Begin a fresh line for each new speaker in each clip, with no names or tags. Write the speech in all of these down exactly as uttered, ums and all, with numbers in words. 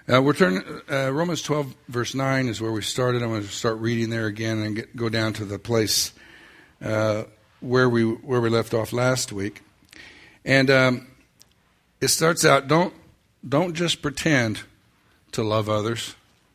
Uh, we're turning, uh, Romans twelve, verse nine is where we started. I'm going to start reading there again and get, go down to the place uh, where we where we left off last week. And um, it starts out, don't don't just pretend to love others.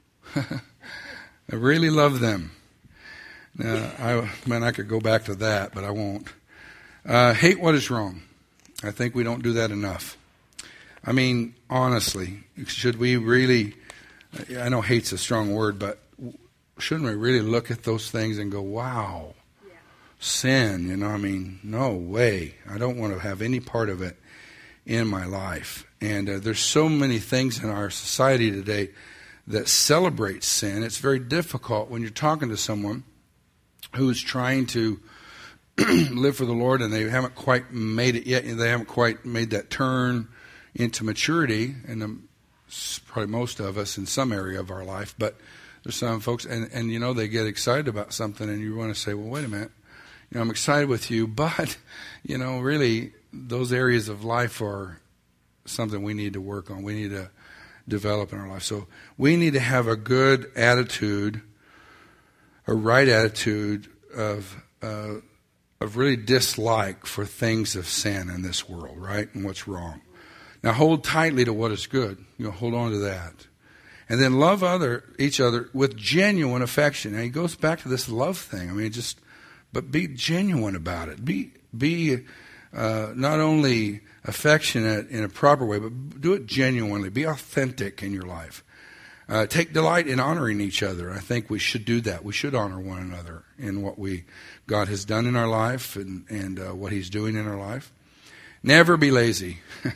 I really love them. Now, I, man, I could go back to that, but I won't. Uh, hate what is wrong. I think we don't do that enough. I mean, honestly, should we really, I know hate's a strong word, but shouldn't we really look at those things and go, wow, yeah. Sin, you know, I mean, no way. I don't want to have any part of it in my life. And uh, there's so many things in our society today that celebrate sin. It's very difficult when you're talking to someone who's trying to live for the Lord and they haven't quite made it yet. They haven't quite made that turn into maturity, and um, probably most of us in some area of our life, but there's some folks, and, and you know, they get excited about something, and you want to say, well, wait a minute, you know, I'm excited with you, but, you know, really, those areas of life are something we need to work on. We need to develop in our life. So we need to have a good attitude, a right attitude of uh, of really dislike for things of sin in this world, right, and what's wrong. Now hold tightly to what is good. You know, hold on to that. And then love other each other with genuine affection. And he goes back to this love thing. I mean, just, but be genuine about it. Be be uh, not only affectionate in a proper way, but do it genuinely. Be authentic in your life. Uh, take delight in honoring each other. I think we should do that. We should honor one another in what we God has done in our life and, and uh, what he's doing in our life. Never be lazy.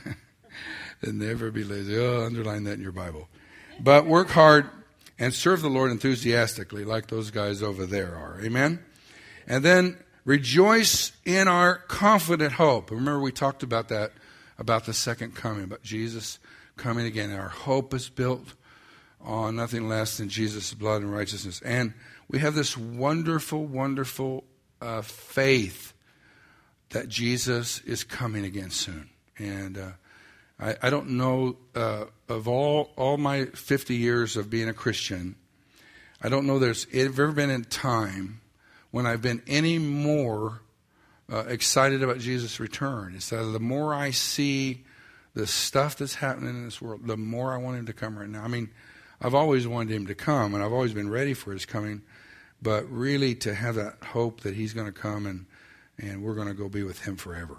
And never be lazy. Oh, underline that in your Bible. But work hard and serve the Lord enthusiastically like those guys over there are. Amen? And then rejoice in our confident hope. Remember we talked about that, about the second coming, about Jesus coming again. Our hope is built on nothing less than Jesus' blood and righteousness. And we have this wonderful, wonderful uh, faith that Jesus is coming again soon. And uh I, I don't know, uh, of all all my fifty years of being a Christian, I don't know there's ever been a time when I've been any more uh, excited about Jesus' return. It's that the more I see the stuff that's happening in this world, the more I want him to come right now. I mean, I've always wanted him to come, and I've always been ready for his coming, but really to have that hope that he's going to come and, and we're going to go be with him forever.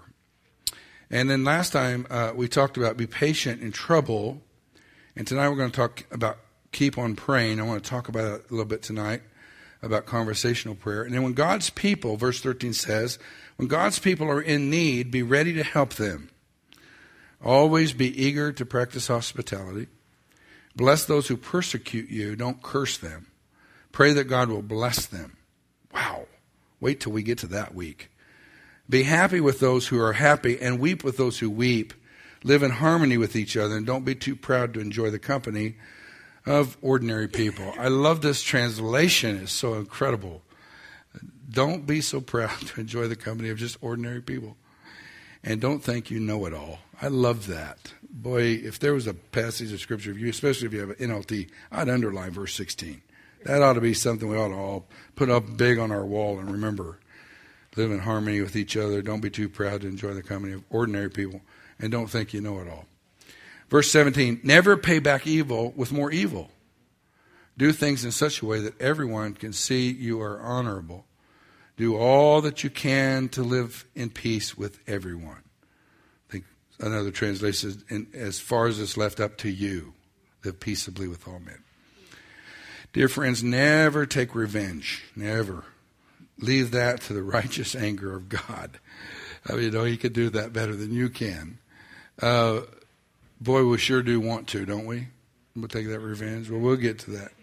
And then last time uh, we talked about be patient in trouble. And tonight we're going to talk about keep on praying. I want to talk about it a little bit tonight, about conversational prayer. And then when God's people, verse thirteen says, when God's people are in need, be ready to help them. Always be eager to practice hospitality. Bless those who persecute you. Don't curse them. Pray that God will bless them. Wow. Wait till we get to that week. Be happy with those who are happy and weep with those who weep. Live in harmony with each other and don't be too proud to enjoy the company of ordinary people. I love this translation. It's so incredible. Don't be so proud to enjoy the company of just ordinary people. And don't think you know it all. I love that. Boy, if there was a passage of Scripture, if you, especially if you have an N L T, I'd underline verse sixteen. That ought to be something we ought to all put up big on our wall and remember. Live in harmony with each other. Don't be too proud to enjoy the company of ordinary people. And don't think you know it all. Verse seventeen, never pay back evil with more evil. Do things in such a way that everyone can see you are honorable. Do all that you can to live in peace with everyone. I think another translation says, and as far as it's left up to you, live peaceably with all men. Dear friends, never take revenge. Never. Leave that to the righteous anger of God. I mean, you know, he could do that better than you can. Uh, boy, we sure do want to, don't we? We'll take that revenge. Well, we'll get to that.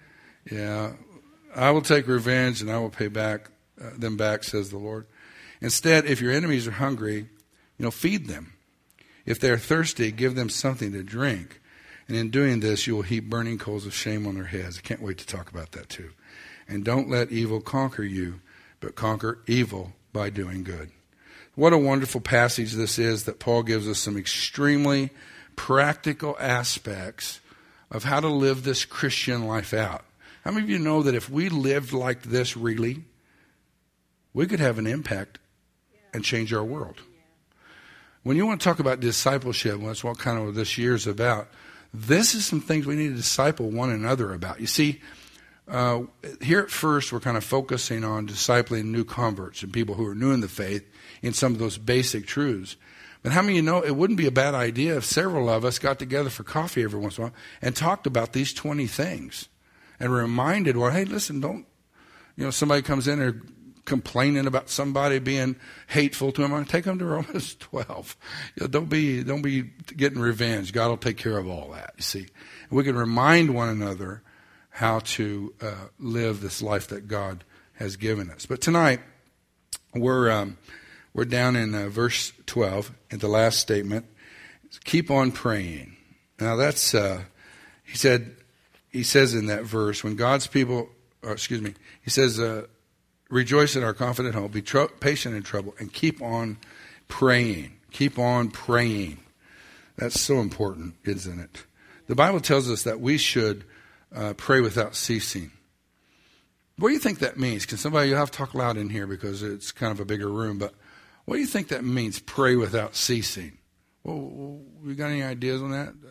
Yeah. I will take revenge and I will pay back uh, them back, says the Lord. Instead, if your enemies are hungry, you know, feed them. If they're thirsty, give them something to drink. And in doing this, you will heap burning coals of shame on their heads. I can't wait to talk about that too. And don't let evil conquer you, but conquer evil by doing good. What a wonderful passage this is that Paul gives us some extremely practical aspects of how to live this Christian life out. How many of you know that if we lived like this really, we could have an impact and change our world? When you want to talk about discipleship, well, that's what kind of this year is about. This is some things we need to disciple one another about. You see, uh, here at First, we're kind of focusing on discipling new converts and people who are new in the faith in some of those basic truths. But how many of you know it wouldn't be a bad idea if several of us got together for coffee every once in a while and talked about these twenty things and reminded, well, hey, listen, don't, you know, somebody comes in and complaining about somebody being hateful to them, take them to Romans twelve. You know, don't be, don't be getting revenge. God will take care of all that, you see. And we can remind one another how to uh, live this life that God has given us. But tonight, we're... Um, We're down in uh, verse twelve at the last statement. Keep on praying. Now that's, uh, he said, he says in that verse, when God's people, or excuse me, he says, uh, rejoice in our confident hope, be tr- patient in trouble, and keep on praying. Keep on praying. That's so important, isn't it? The Bible tells us that we should uh, pray without ceasing. What do you think that means? Can somebody, you'll have to talk loud in here because it's kind of a bigger room, but what do you think that means, pray without ceasing? Well, you got any ideas on that?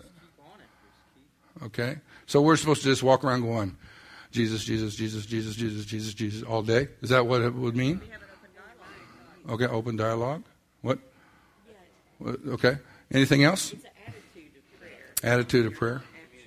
Okay. So we're supposed to just walk around going, Jesus, Jesus, Jesus, Jesus, Jesus, Jesus, Jesus, all day? Is that what it would mean? Okay, open dialogue. What? What? Okay. Anything else?
It's an attitude of prayer.
Attitude of prayer.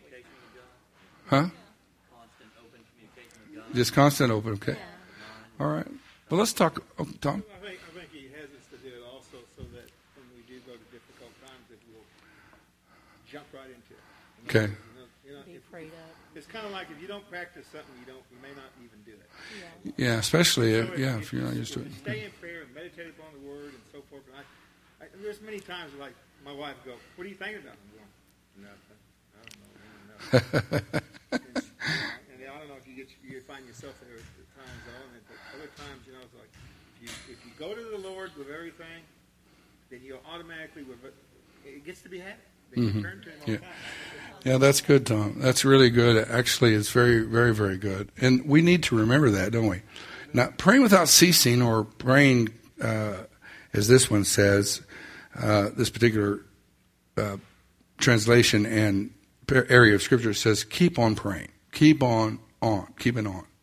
Huh?
Constant open communication with God.
Just constant open, okay. All right. Well, let's talk. Oh, Tom?
I think, I think he has us to do it also so that when we do go to difficult times, that we'll jump right into it. You know,
Okay.
You know, you know,
Be
if,
prayed up.
it's kind of like if you don't practice something, you don't, you may not even do it.
Yeah, especially, if,
So
yeah, if you're not
you
used to it.
stay in prayer and meditate upon the Word and so forth. And I, I, there's many times like my wife will go, "What are you thinking about?" I'm going, "Nothing. I don't know. nothing." and, and I don't know if you get you find yourself there at times on it, but other times, you know, it's like if you, if you go to the Lord with everything, then you'll automatically it gets to be habit. Then you
Mhm.
turn to Him all
Yeah.
the time.
Yeah, that's good, Tom. That's really good. Actually, it's very, very, very good. And we need to remember that, don't we? Now, praying without ceasing, or praying, uh, as this one says, uh, this particular uh, translation and area of Scripture says, keep on praying. Keep on, on. Keep it on.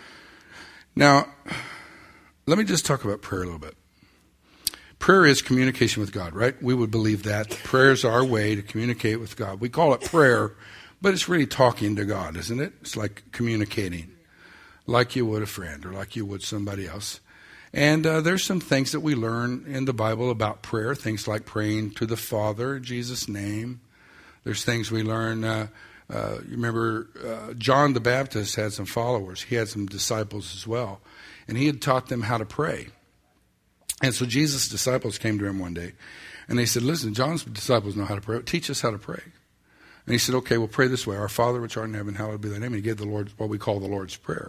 Now, let me just talk about prayer a little bit. Prayer is communication with God, right? We would believe that. Prayer is our way to communicate with God. We call it prayer, but it's really talking to God, isn't it? It's like communicating, like you would a friend or like you would somebody else. And uh, there's some things that we learn in the Bible about prayer, things like praying to the Father in Jesus' name. There's things we learn. Uh, uh, you remember uh, John the Baptist had some followers. He had some disciples as well. And he had taught them how to pray. And so Jesus' disciples came to him one day, and they said, listen, John's disciples know how to pray. Teach us how to pray. And he said, okay, we'll pray this way. Our Father which art in heaven, hallowed be thy name. And he gave the Lord what we call the Lord's Prayer.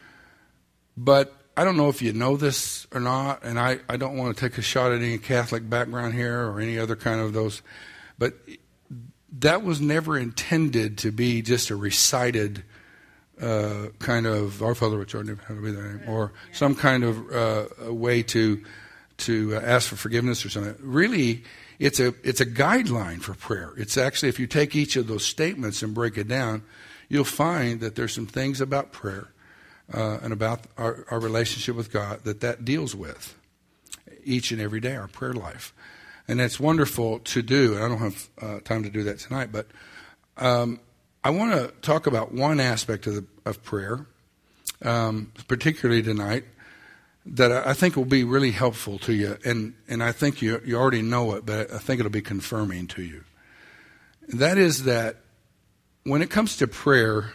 But I don't know if you know this or not, and I, I don't want to take a shot at any Catholic background here or any other kind of those, but that was never intended to be just a recited uh, kind of, Our Father which art in heaven, hallowed be thy name, or some kind of uh, a way to to uh, ask for forgiveness or something. Really, it's a it's a guideline for prayer. It's actually, if you take each of those statements and break it down, you'll find that there's some things about prayer uh, and about our, our relationship with God that that deals with each and every day, our prayer life. And it's wonderful to do. And I don't have uh, time to do that tonight, but um, I want to talk about one aspect of, the, of prayer, um, particularly tonight, that I think will be really helpful to you, and, and I think you you already know it, but I think it'll be confirming to you. That is that when it comes to prayer,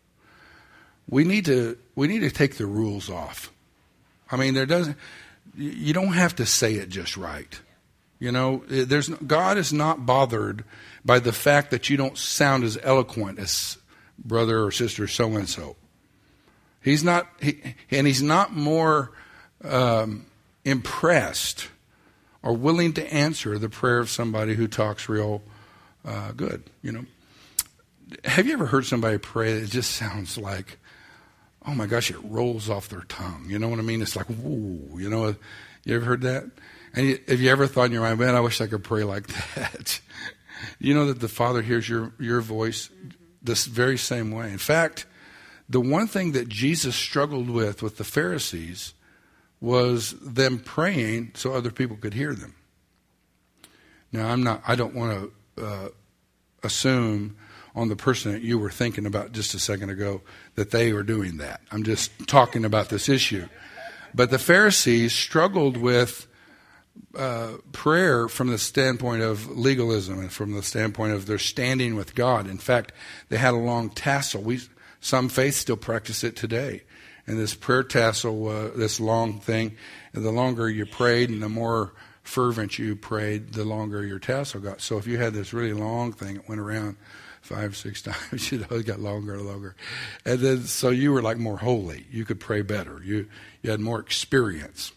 we need to we need to take the rules off. I mean, there doesn't you don't have to say it just right. You know, there's God is not bothered by the fact that you don't sound as eloquent as brother or sister so and so. He's not, he, and he's not more Um, impressed or willing to answer the prayer of somebody who talks real uh, good. You know, have you ever heard somebody pray that it just sounds like, oh my gosh, it rolls off their tongue? You know what I mean? It's like, whoa, you know, you ever heard that? And you, have you ever thought in your mind, man, I wish I could pray like that? You know that the Father hears your, your voice this very same way. In fact, the one thing that Jesus struggled with with the Pharisees was them praying so other people could hear them. Now, I'm not, I don't want to uh, assume on the person that you were thinking about just a second ago that they were doing that. I'm just talking about this issue. But the Pharisees struggled with uh, prayer from the standpoint of legalism and from the standpoint of their standing with God. In fact, they had a long tassel. We, some faiths still practice it today. And this prayer tassel, uh, this long thing, and the longer you prayed and the more fervent you prayed, the longer your tassel got. So if you had this really long thing, it went around five, six times, you know, it got longer and longer. And then, so you were like more holy. You could pray better. You, you had more experience.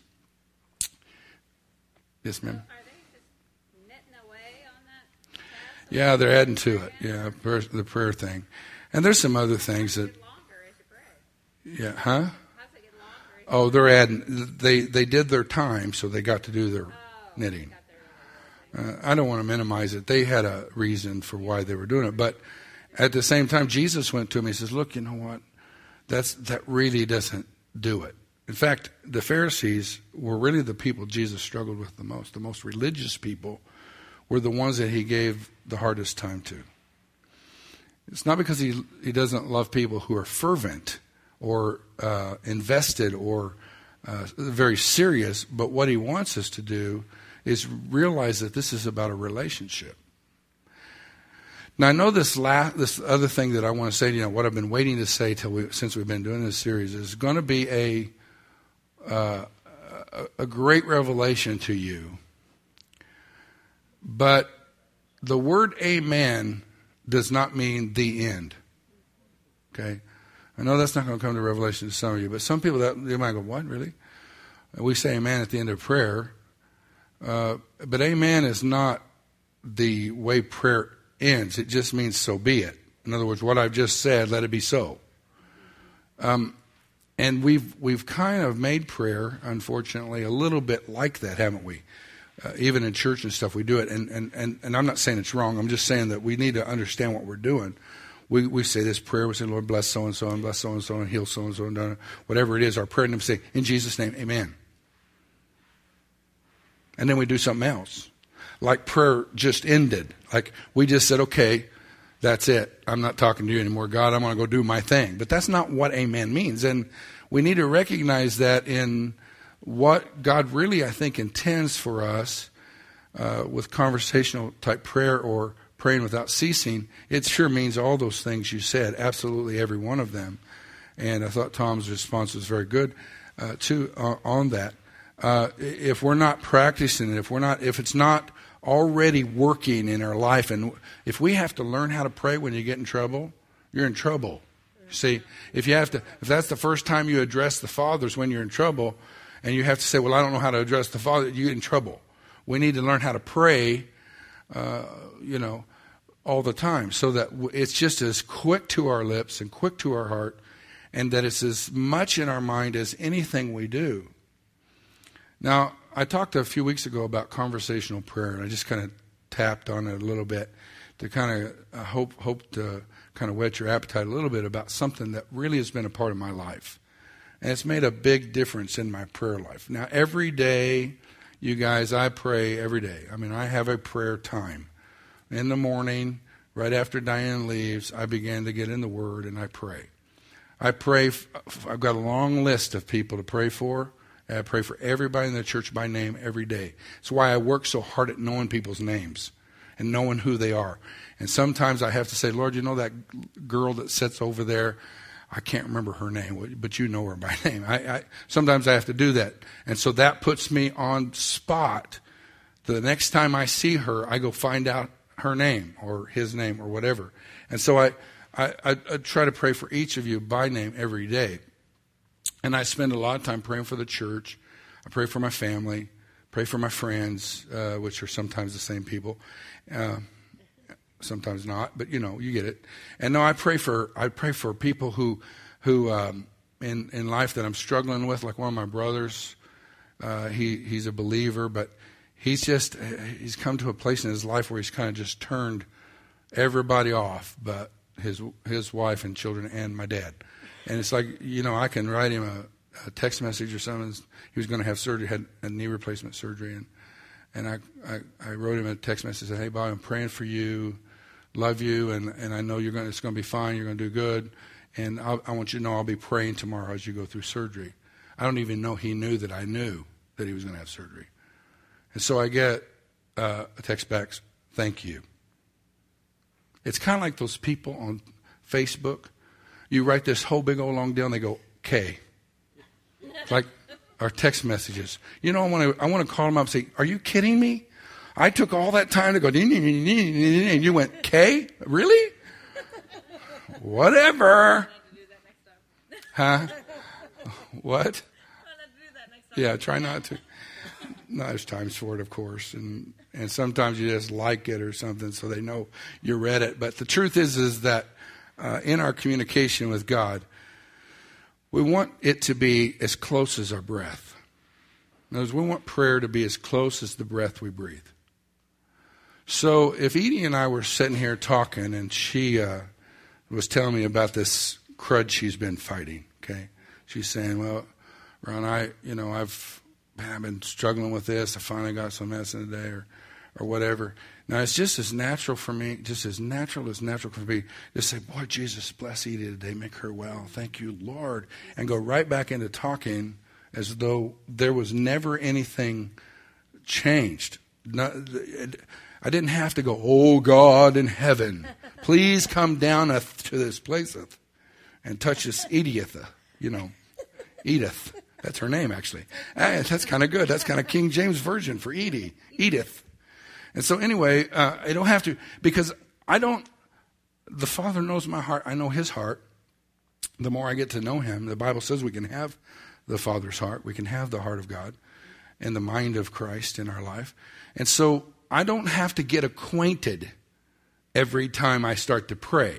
Yes, ma'am?
Are they just knitting away on that tassel?
Yeah, they're adding to it. Yeah, prayer, the prayer thing. And there's some other things that,
Get longer as you pray.
yeah, huh?
How's it get longer? as you
Oh, they're adding, they, they did their time, so they got to do their
Oh,
knitting.
got their little
Uh, I don't want to minimize it. They had a reason for why they were doing it. But at the same time, Jesus went to him. He says, look, you know what? That's, that really doesn't do it. In fact, the Pharisees were really the people Jesus struggled with the most. The most religious people were the ones that he gave the hardest time to. It's not because he, he doesn't love people who are fervent or uh, invested or uh, very serious, but what he wants us to do is realize that this is about a relationship. Now, I know this last, this other thing that I want to say, you know, what I've been waiting to say till we, since we've been doing this series is going to be a, uh, a a great revelation to you. But the word amen does not mean the end. Okay? I know that's not going to come to revelation to some of you, but some people, that they might go, what, really? We say amen at the end of prayer. Uh, but amen is not the way prayer ends. It just means so be it. In other words, what I've just said, let it be so. Um, and we've we've kind of made prayer, unfortunately, a little bit like that, haven't we? Uh, even in church and stuff, we do it. And, and, and, and I'm not saying it's wrong. I'm just saying that we need to understand what we're doing. We we say this prayer, we say, Lord, bless so-and-so, and bless so-and-so, and heal so-and-so, and whatever it is, our prayer, and we say, in Jesus' name, amen. And then we do something else. Like prayer just ended. Like we just said, okay, that's it. I'm not talking to you anymore. God, I'm going to go do my thing. But that's not what amen means. And we need to recognize that in what God really, I think, intends for us uh, with conversational type prayer or praying without ceasing. It sure means all those things you said, absolutely every one of them. And I thought Tom's response was very good uh, too uh, on that. Uh, if we're not practicing it, if we're not, if it's not already working in our life, and if we have to learn how to pray when you get in trouble, you're in trouble. See, if you have to, if that's the first time you address the fathers when you're in trouble, and you have to say, well, I don't know how to address the father, you get in trouble. We need to learn how to pray, uh, you know, all the time, so that it's just as quick to our lips and quick to our heart, and that it's as much in our mind as anything we do. Now, I talked a few weeks ago about conversational prayer, and I just kind of tapped on it a little bit to kind of uh, hope hope to kind of whet your appetite a little bit about something that really has been a part of my life. And it's made a big difference in my prayer life. Now, every day, you guys, I pray every day. I mean, I have a prayer time. In the morning, right after Diane leaves, I begin to get in the Word and I pray. I pray, I've got a long list of people to pray for. I pray for everybody in the church by name every day. It's why I work so hard at knowing people's names and knowing who they are. And sometimes I have to say, Lord, you know that girl that sits over there? I can't remember her name, but you know her by name. I, I sometimes I have to do that. And so that puts me on spot. The next time I see her, I go find out her name or his name or whatever. And so I, I, I, I try to pray for each of you by name every day. And I spend a lot of time praying for the church. I pray for my family, pray for my friends, uh, which are sometimes the same people. Uh, sometimes not, but you know, you get it. And no, I pray for I pray for people who who um, in in life that I'm struggling with, like one of my brothers. Uh, he he's a believer, but he's just he's come to a place in his life where he's kind of just turned everybody off, but his his wife and children and my dad. And it's like, you know, I can write him a, a text message or something. He was going to have surgery, had a knee replacement surgery, and and I, I, I wrote him a text message and said, hey, Bob, I'm praying for you, love you, and, and I know you're going. It's going to be fine. You're going to do good, and I'll, I want you to know I'll be praying tomorrow as you go through surgery. I don't even know he knew that I knew that he was going to have surgery. And so I get uh, a text back, thank you. It's kind of like those people on Facebook. You write this whole big old long deal and they go, K. Like our text messages. You know, I want to I want to call them up and say, are you kidding me? I took all that time to go, and you went, K? Really? Whatever. Huh? What? Yeah, try not to. No, there's times for it, of course, and and sometimes you just like it or something, so they know you read it. But the truth is, is that uh, in our communication with God, we want it to be as close as our breath. In other words, we want prayer to be as close as the breath we breathe. So if Edie and I were sitting here talking, and she uh, was telling me about this crud she's been fighting, okay, she's saying, well, Ron, I, you know, I've Man, I've been struggling with this. I finally got some medicine today, or, or whatever. Now, it's just as natural for me, just as natural as natural for me, to say, boy, Jesus, bless Edie today, make her well. Thank you, Lord. And go right back into talking as though there was never anything changed. Not, I didn't have to go, oh, God in heaven, please come down to this place and touch this Edith, you know, Edith. That's her name, actually. Ah, that's kind of good. That's kind of King James Version for Edie, Edith. And so anyway, uh, I don't have to, because I don't, the Father knows my heart. I know his heart. The more I get to know him, the Bible says we can have the Father's heart. We can have the heart of God and the mind of Christ in our life. And so I don't have to get acquainted every time I start to pray.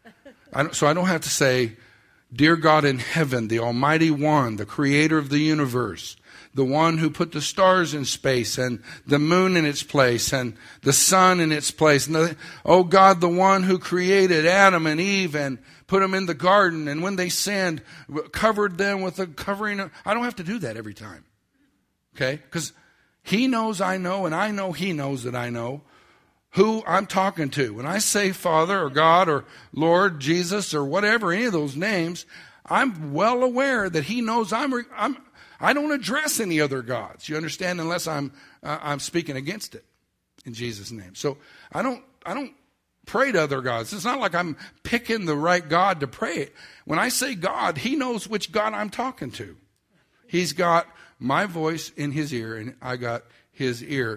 I don't, so I don't have to say, Dear God in heaven, the Almighty One, the creator of the universe, the one who put the stars in space and the moon in its place and the sun in its place. And the, oh God, the one who created Adam and Eve and put them in the garden, and when they sinned, covered them with a covering. Of, I don't have to do that every time. Okay? Because he knows I know, and I know he knows that I know who I'm talking to. When I say Father or God or Lord Jesus or whatever, any of those names, I'm well aware that he knows I'm, I'm I don't address any other gods. You understand? Unless I'm uh, I'm speaking against it in Jesus' name. So I don't I don't pray to other gods. It's not like I'm picking the right God to pray. When I say God, he knows which God I'm talking to. He's got my voice in his ear, and I got his ear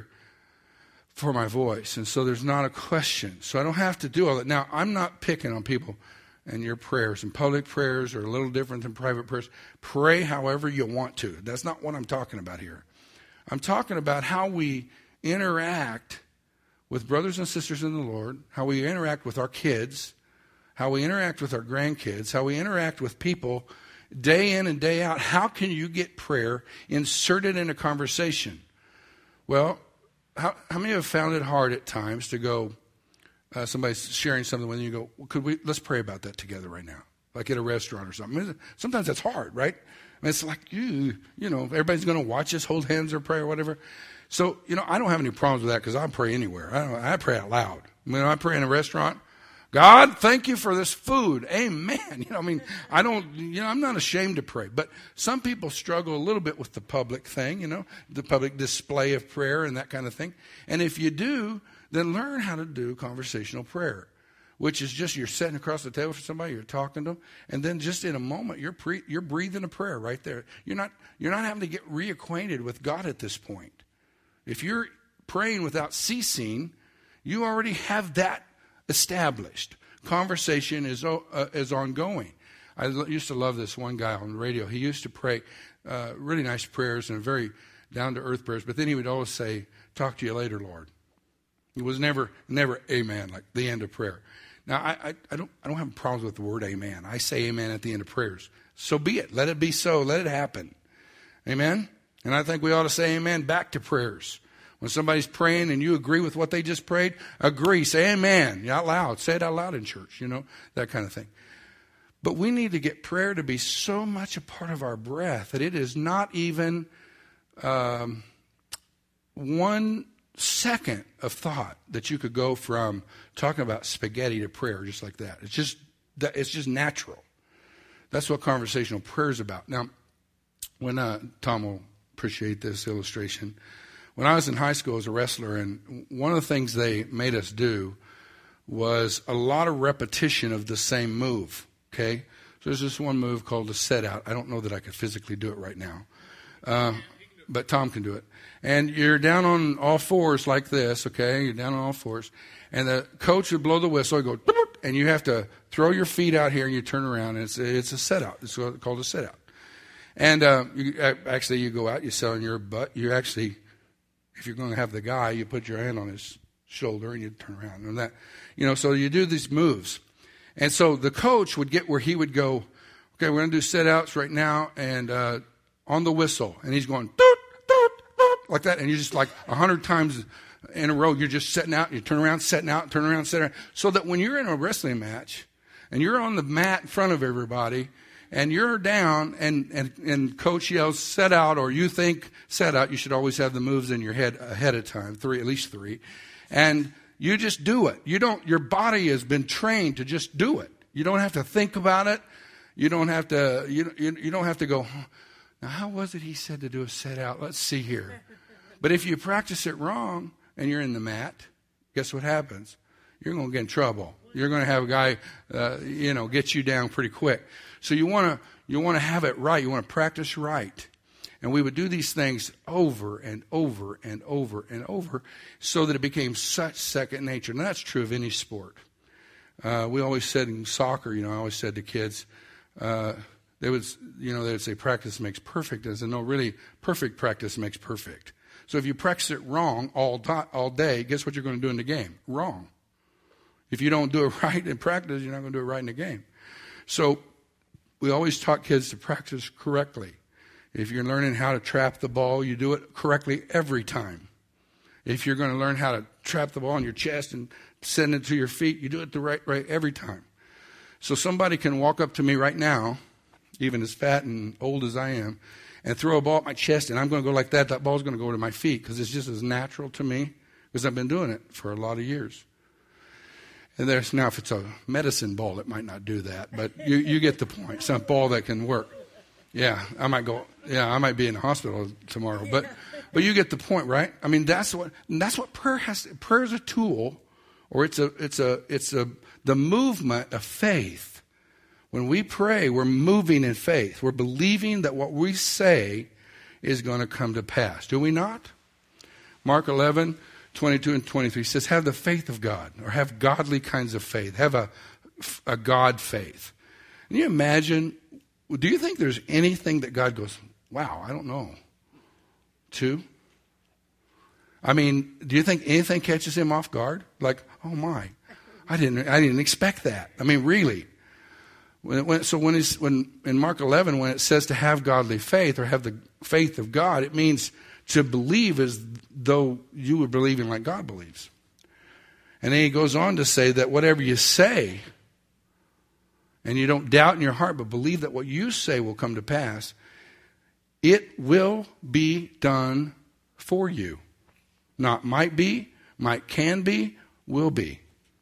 for my voice. And so there's not a question. So I don't have to do all that. Now, I'm not picking on people and your prayers. And public prayers are a little different than private prayers. Pray however you want to. That's not what I'm talking about here. I'm talking about how we interact with brothers and sisters in the Lord, how we interact with our kids, how we interact with our grandkids, how we interact with people day in and day out. How can you get prayer inserted in a conversation? Well, How, how many have found it hard at times to go, uh, somebody's sharing something with you, you go, well, could we, let's pray about that together right now, like at a restaurant or something. I mean, sometimes that's hard, right? I mean, it's like, you, you know, everybody's going to watch us hold hands or pray or whatever. So, you know, I don't have any problems with that because I pray anywhere. I, don't, I pray out loud. When I pray in a restaurant, God, thank you for this food. Amen. You know, I mean, I don't, you know, I'm not ashamed to pray. But some people struggle a little bit with the public thing, you know, the public display of prayer and that kind of thing. And if you do, then learn how to do conversational prayer, which is just you're sitting across the table for somebody, you're talking to them, and then just in a moment, you're pre, you're breathing a prayer right there. You're not, you're not having to get reacquainted with God at this point. If you're praying without ceasing, you already have that established. Conversation is uh, is ongoing. I l- used to love this one guy on the radio. He used to pray uh, really nice prayers and very down-to-earth prayers, but then he would always say, talk to you later, Lord. It was never, never amen, like the end of prayer. Now, I, I, I don't, I don't have problems with the word amen. I say amen at the end of prayers. So be it. Let it be so. Let it happen. Amen? And I think we ought to say amen back to prayers. When somebody's praying and you agree with what they just prayed, agree. Say amen out loud. Say it out loud in church, you know, that kind of thing. But we need to get prayer to be so much a part of our breath that it is not even um, one second of thought that you could go from talking about spaghetti to prayer just like that. It's just it's just natural. That's what conversational prayer is about. Now, when uh, Tom will appreciate this illustration, when I was in high school as a wrestler, and one of the things they made us do was a lot of repetition of the same move. Okay, so there's this one move called a set out. I don't know that I could physically do it right now, uh, but Tom can do it. And you're down on all fours like this. Okay, you're down on all fours, and the coach would blow the whistle. He'd go, and you have to throw your feet out here, and you turn around. And it's it's a set out. It's called a set out. And uh, you, actually, you go out, you sit on your butt. You actually, if you're going to have the guy, you put your hand on his shoulder and you turn around, and that, you know. So you do these moves. And so the coach would get where he would go, okay, we're going to do set-outs right now, and uh, on the whistle. And he's going, doot, doot, doot, like that. And you're just like a hundred times in a row, you're just setting out, and you turn around, setting out, turn around, setting out. So that when you're in a wrestling match, and you're on the mat in front of everybody, and you're down, and, and, and coach yells, set out, or you think set out, you should always have the moves in your head ahead of time, three, at least three. And you just do it. You don't, your body has been trained to just do it. You don't have to think about it. You don't have to, you, you, you don't have to go, now how was it he said to do a set out? Let's see here. But if you practice it wrong and you're in the mat, guess what happens? You're going to get in trouble. You're going to have a guy, uh, you know, get you down pretty quick. So you want to, you want to have it right. You want to practice right. And we would do these things over and over and over and over so that it became such second nature. And that's true of any sport. Uh, we always said in soccer, you know, I always said to kids, uh, they would, you know, they would say practice makes perfect. And I said, no, really, perfect practice makes perfect. So if you practice it wrong all, do- all day, guess what you're going to do in the game? Wrong. If you don't do it right in practice, you're not going to do it right in the game. So we always taught kids to practice correctly. If you're learning how to trap the ball, you do it correctly every time. If you're going to learn how to trap the ball in your chest and send it to your feet, you do it the right right every time. So somebody can walk up to me right now, even as fat and old as I am, and throw a ball at my chest, and I'm going to go like that. That ball's going to go to my feet because it's just as natural to me because I've been doing it for a lot of years. And there's now, if it's a medicine ball, it might not do that, but you, you get the point. It's a ball that can work. Yeah, I might go. Yeah, I might be in the hospital tomorrow, but but you get the point, right? I mean, that's what that's what prayer has. Prayer is a tool, or it's a it's a it's a the movement of faith. When we pray, we're moving in faith. We're believing that what we say is going to come to pass. Do we not? Mark eleven, twenty-two and twenty-three says, "Have the faith of God," or have godly kinds of faith. Have a a God faith. Can you imagine? Do you think there's anything that God goes, wow, I don't know, to? I mean, do you think anything catches him off guard? Like, oh my, I didn't, I didn't expect that. I mean, really. When, when, so when, it's, when in Mark eleven, when it says to have godly faith or have the faith of God, it means to believe as though you were believing like God believes. And then he goes on to say that whatever you say, and you don't doubt in your heart, but believe that what you say will come to pass, it will be done for you. Not might be, might can be, will be.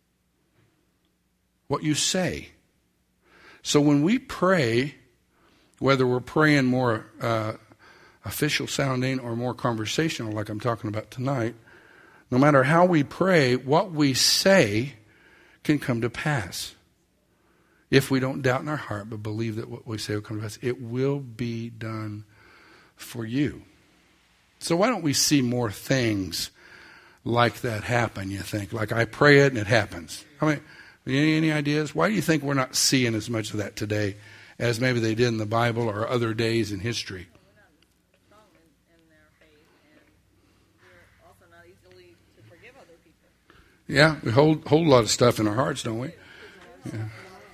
What you say. So when we pray, whether we're praying more uh, official sounding or more conversational like I'm talking about tonight, no matter how we pray, what we say can come to pass. If we don't doubt in our heart, but believe that what we say will come to pass, it will be done for you. So why don't we see more things like that happen, you think? Like I pray it and it happens. I mean, any, any ideas? Why do you think we're not seeing as much of that today as maybe they did in the Bible or other days in history?
We're not strong in, in their faith, and we're also not easily to forgive other people.
Yeah, we hold hold a lot of stuff in our hearts, don't we?
We don't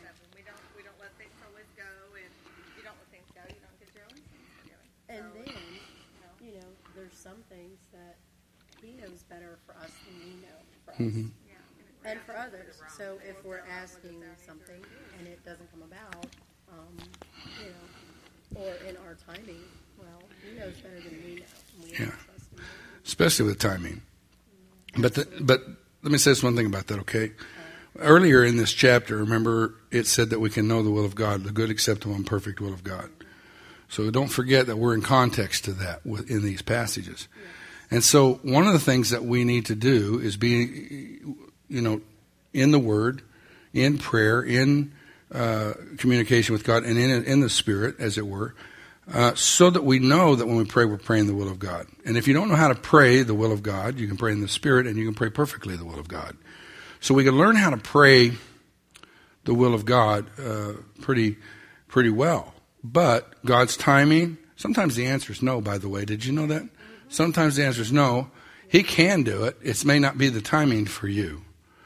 we don't let things always go, and you don't let things go, you don't get your own things together.
And
So,
then,
you know,
you know, there's some things that he knows better for us than we know for us.
Mm-hmm.
And for others. So if we're asking something and it doesn't come about, um, you know, or in our timing, well, he knows better than we know. And we have
Yeah.
to trust him.
Especially with timing. But the, but let me say this one thing about that, okay? Earlier in this chapter, remember, it said that we can know the will of God, the good, acceptable, and perfect will of God. So don't forget that we're in context to that in these passages. And so one of the things that we need to do is be, you know, in the Word, in prayer, in uh, communication with God, and in in the Spirit, as it were, uh, so that we know that when we pray, we're praying the will of God. And if you don't know how to pray the will of God, you can pray in the Spirit, and you can pray perfectly the will of God. So we can learn how to pray the will of God uh, pretty pretty well. But God's timing, sometimes the answer is no, by the way. Did you know that? Sometimes the answer is no. He can do it. It may not be the timing for you.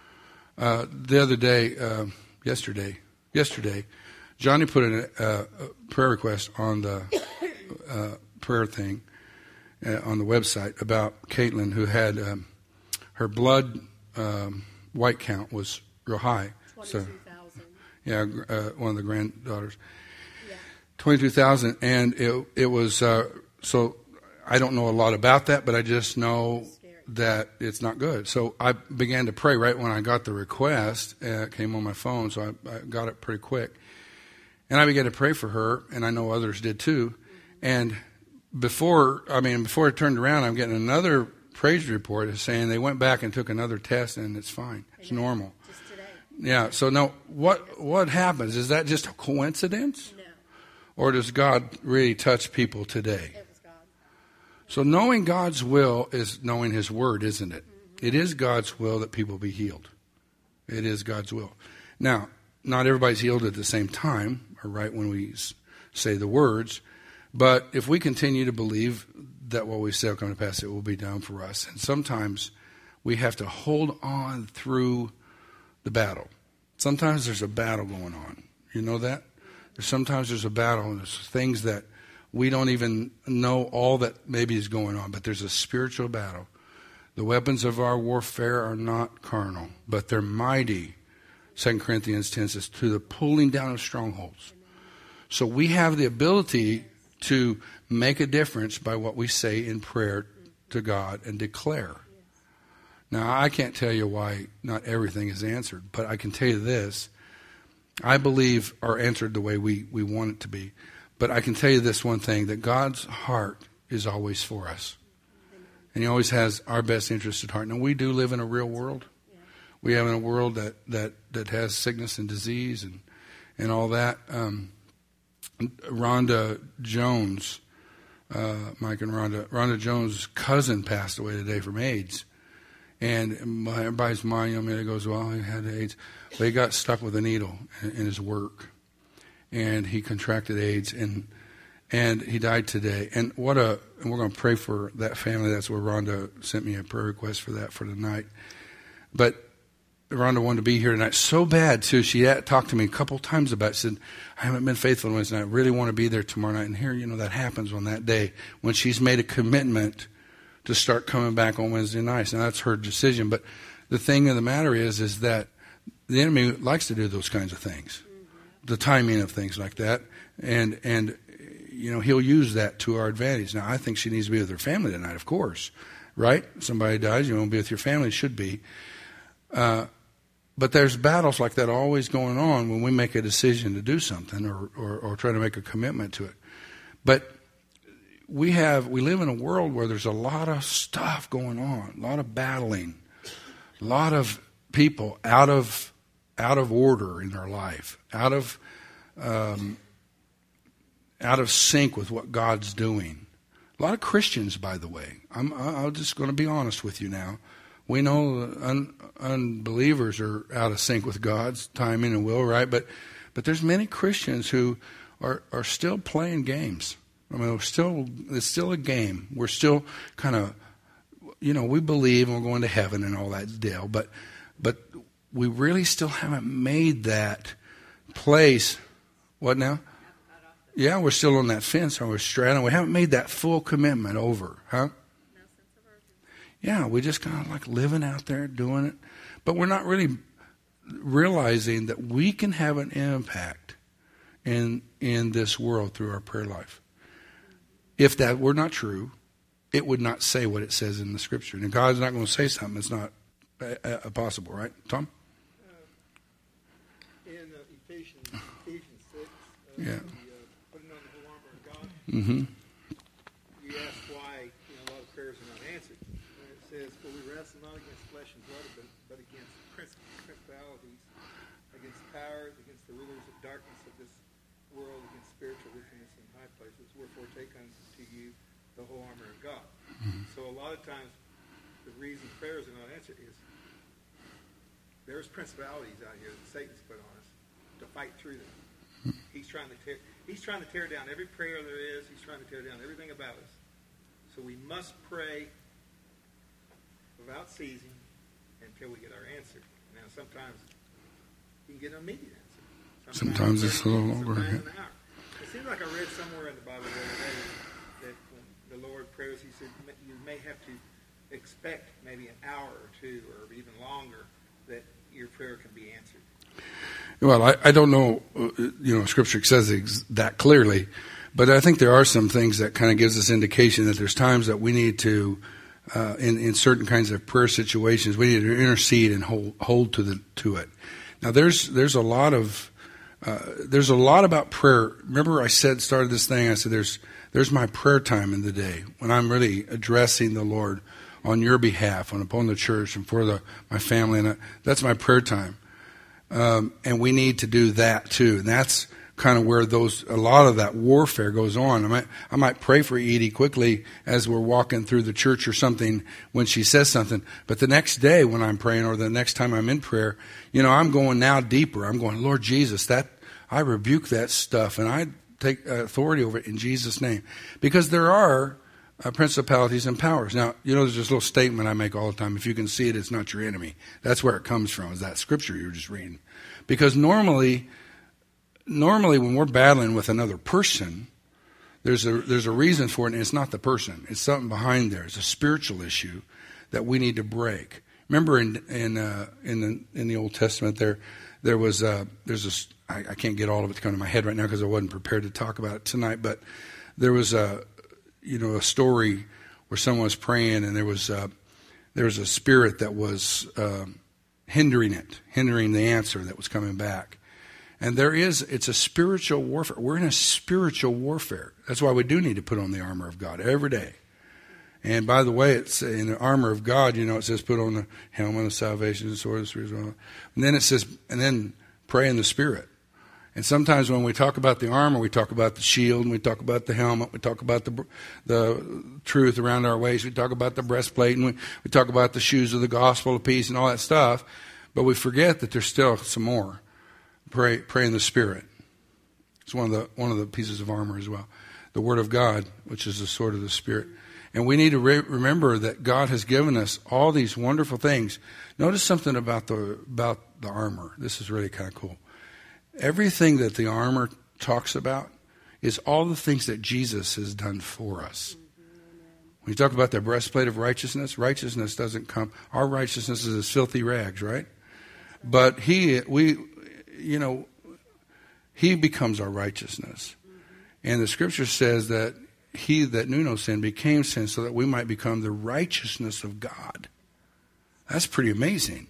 Uh, the other day, uh, yesterday, yesterday, Johnny put in a, a prayer request on the uh, prayer thing uh, on the website about Caitlin, who had um, her blood um, white count was real high. So,
twenty-two thousand.
yeah, uh, one of the granddaughters.
Yeah.
twenty-two thousand, and it it was, uh, so I don't know a lot about that, but I just know that it's not good. So I began to pray right when I got the request. Uh, it came on my phone, so I, I got it pretty quick. And I began to pray for her, and I know others did too. And before, I mean, before I turned around, I'm getting another praise report saying they went back and took another test, and it's fine. It's normal.
Just today.
Yeah, so now what what happens? Is that just a coincidence?
No.
Or does God really touch people today?
It was God.
So knowing God's will is knowing His Word, isn't it? Mm-hmm. It is God's will that people be healed. It is God's will. Now, not everybody's healed at the same time, or right when we say the words, but if we continue to believe that what we say will come to pass, it will be done for us. And sometimes we have to hold on through the battle. Sometimes there's a battle going on. You know that? There's sometimes there's a battle, and there's things that we don't even know all that maybe is going on, but there's a spiritual battle. The weapons of our warfare are not carnal, but they're mighty. Second Corinthians ten says, to the pulling down of strongholds. So we have the ability to make a difference by what we say in prayer to God and declare. Now, I can't tell you why not everything is answered, but I can tell you this. I believe are answered the way we, we want it to be. But I can tell you this one thing, that God's heart is always for us. And He always has our best interest at heart. Now, we do live in a real world. We have in a world that, that, that has sickness and disease and, and all that. Um, Rhonda Jones, uh, Mike and Rhonda, Rhonda Jones' cousin passed away today from AIDS. And my, everybody's mind, you know, it goes, well, he had AIDS. But he got stuck with a needle in, in his work. And he contracted AIDS, and and he died today. And what a, and we're going to pray for that family. That's where Rhonda sent me a prayer request for that for tonight. But Rhonda wanted to be here tonight so bad, too. She had talked to me a couple times about it. She said, I haven't been faithful to Wednesday night. I really want to be there tomorrow night. And here, you know, that happens on that day when she's made a commitment to start coming back on Wednesday nights. And that's her decision. But the thing of the matter is, is that the enemy likes to do those kinds of things, mm-hmm. the timing of things like that. And, and, you know, he'll use that to our advantage. Now, I think she needs to be with her family tonight, of course, right? Somebody dies, you want to be with your family, should be. Uh, but there's battles like that always going on when we make a decision to do something or, or, or try to make a commitment to it. But we have, we live in a world where there's a lot of stuff going on, a lot of battling, a lot of people out of out of order in their life, out of um, out of sync with what God's doing. A lot of Christians, by the way. I'm I'm just going to be honest with you now. We know un, unbelievers are out of sync with God's timing and will, right? But but there's many Christians who are are still playing games. I mean, we're still it's still a game. We're still kind of, you know, we believe and we're going to heaven and all that deal. But But we really still haven't made that place. What now? Yeah, we're still on that fence, or we're straddling. We haven't made that full commitment over, huh? Yeah, we just kind of like living out there, doing it. But we're not really realizing that we can have an impact in in this world through our prayer life. If that were not true, it would not say what it says in the Scripture. And God's not going to say something that's not uh, uh, possible, right, Tom?
Uh, in uh, Ephesians, Ephesians six, uh,
Yeah.
the, uh, putting on the whole armor of God,
Mm-hmm.
you ask why you know, a lot of prayers are not answered. And it says, "For we wrestle not against flesh and blood, but, but against princi- principalities, against powers, against the rulers of darkness of this world, against spiritual wickedness in high places. Wherefore take unto you the whole armor of God."
Mm-hmm.
So a lot of times, the reason prayers are not answered is there's principalities out here that Satan's put on us to fight through them.
Mm-hmm.
He's trying to tear. He's trying to tear down every prayer there is. He's trying to tear down everything about us. So we must pray without ceasing until we get our answer. Now, sometimes you can get an immediate answer.
Sometimes it's a little longer,
Sometimes
yeah.
an hour. It seems like I read somewhere in the Bible the other day that when the Lord prays, He said you may have to expect maybe an hour or two or even longer that your prayer can be answered.
Well, I, I don't know, uh, you know, Scripture says ex- that clearly, but I think there are some things that kind of gives us indication that there's times that we need to, uh, in, in certain kinds of prayer situations, we need to intercede and hold, hold to the to it. Now, there's there's a lot of uh, there's a lot about prayer. Remember, I said started this thing. I said there's there's my prayer time in the day when I'm really addressing the Lord on your behalf, on upon the church and for the my family, and I, that's my prayer time. Um, and we need to do that too. And that's kind of where those a lot of that warfare goes on. I might I might pray for Edie quickly as we're walking through the church or something when she says something. But the next day when I'm praying, or the next time I'm in prayer, you know, I'm going now deeper. I'm going, Lord Jesus, that I rebuke that stuff and I take authority over it in Jesus' name, because there are Uh, principalities and powers. Now, you know, there's this little statement I make all the time. If you can see it, it's not your enemy. That's where it comes from, is that scripture you were just reading. Because normally, normally when we're battling with another person, there's a there's a reason for it, and it's not the person. It's something behind there. It's a spiritual issue that we need to break. Remember in in uh, in the in the Old Testament there there was uh, there's a I, I can't get all of it to come to my head right now because I wasn't prepared to talk about it tonight, but there was a you know, a story where someone was praying and there was uh, there was a spirit that was uh, hindering it, hindering the answer that was coming back. And there is, it's a spiritual warfare. We're in a spiritual warfare. That's why we do need to put on the armor of God every day. And by the way, it's in the armor of God, you know, it says put on the helmet of salvation, the sword of the Spirit. And then it says, and then pray in the Spirit. And sometimes when we talk about the armor, we talk about the shield, and we talk about the helmet, we talk about the the truth around our waist, we talk about the breastplate, and we, we talk about the shoes of the gospel of peace and all that stuff. But we forget that there's still some more. Pray, pray in the Spirit. It's one of the one of the pieces of armor as well. The Word of God, which is the sword of the Spirit. And we need to re- remember that God has given us all these wonderful things. Notice something about the about the armor. This is really kind of cool. Everything that the armor talks about is all the things that Jesus has done for us. When you talk about the breastplate of righteousness, righteousness doesn't come. Our righteousness is as filthy rags, right? But he, we, you know, he becomes our righteousness. And the scripture says that he that knew no sin became sin so that we might become the righteousness of God. That's pretty amazing.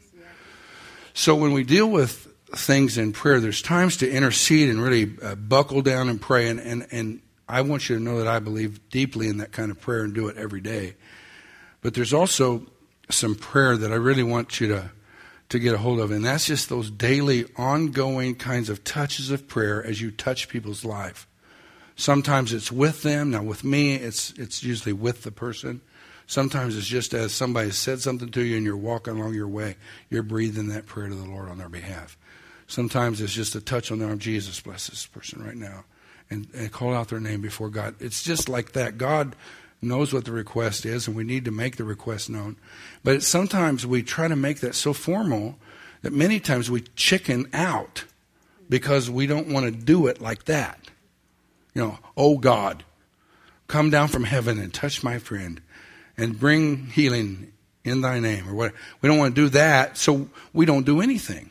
So when we deal with things in prayer, there's times to intercede and really uh, buckle down and pray. And, and, and I want you to know that I believe deeply in that kind of prayer and do it every day. But there's also some prayer that I really want you to, to get a hold of. And that's just those daily, ongoing kinds of touches of prayer as you touch people's life. Sometimes it's with them. Now with me, it's it's usually with the person. Sometimes it's just as somebody said something to you and you're walking along your way. You're breathing that prayer to the Lord on their behalf. Sometimes it's just a touch on the arm. Jesus, bless this person right now. And, and call out their name before God. It's just like that. God knows what the request is, and we need to make the request known. But sometimes we try to make that so formal that many times we chicken out because we don't want to do it like that. You know, oh God, come down from heaven and touch my friend and bring healing in thy name, or what. We don't want to do that, so we don't do anything.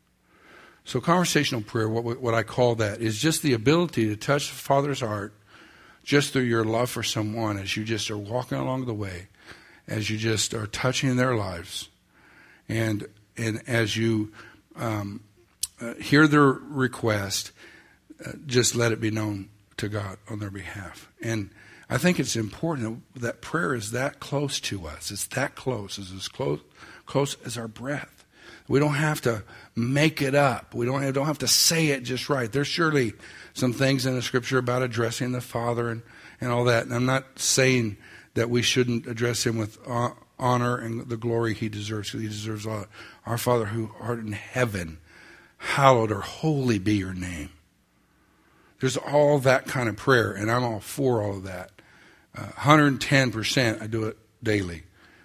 So conversational prayer, what what I call that, is just the ability to touch the Father's heart just through your love for someone as you just are walking along the way, as you just are touching their lives, and and as you um, uh, hear their request, uh, just let it be known to God on their behalf. And I think it's important that prayer is that close to us. It's that close. It's as close, close as our breath. We don't have to make it up. We don't, don't have to say it just right. There's surely some things in the Scripture about addressing the Father and, and all that. And I'm not saying that we shouldn't address Him with honor and the glory He deserves, because He deserves all. Our Father who art in heaven, hallowed or holy be your name. There's all that kind of prayer, and I'm all for all of that. Uh, one hundred ten percent I do it daily,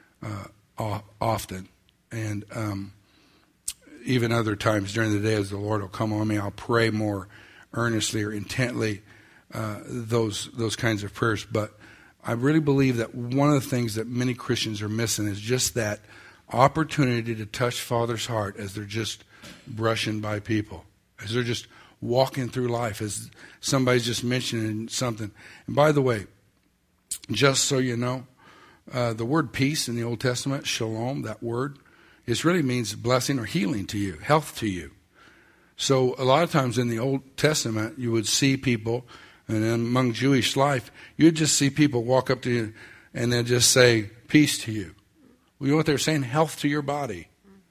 uh, often. And um, even other times during the day as the Lord will come on me, I'll pray more earnestly or intently uh, those those kinds of prayers. But I really believe that one of the things that many Christians are missing is just that opportunity to touch Father's heart as they're just brushing by people, as they're just walking through life, as somebody's just mentioning something. And by the way, just so you know, uh, the word peace in the Old Testament, shalom, that word, it really means blessing or healing to you, health to you. So a lot of times in the Old Testament, you would see people, and among Jewish life, you'd just see people walk up to you and then just say, peace to you. Well, you know what they were saying? Health to your body.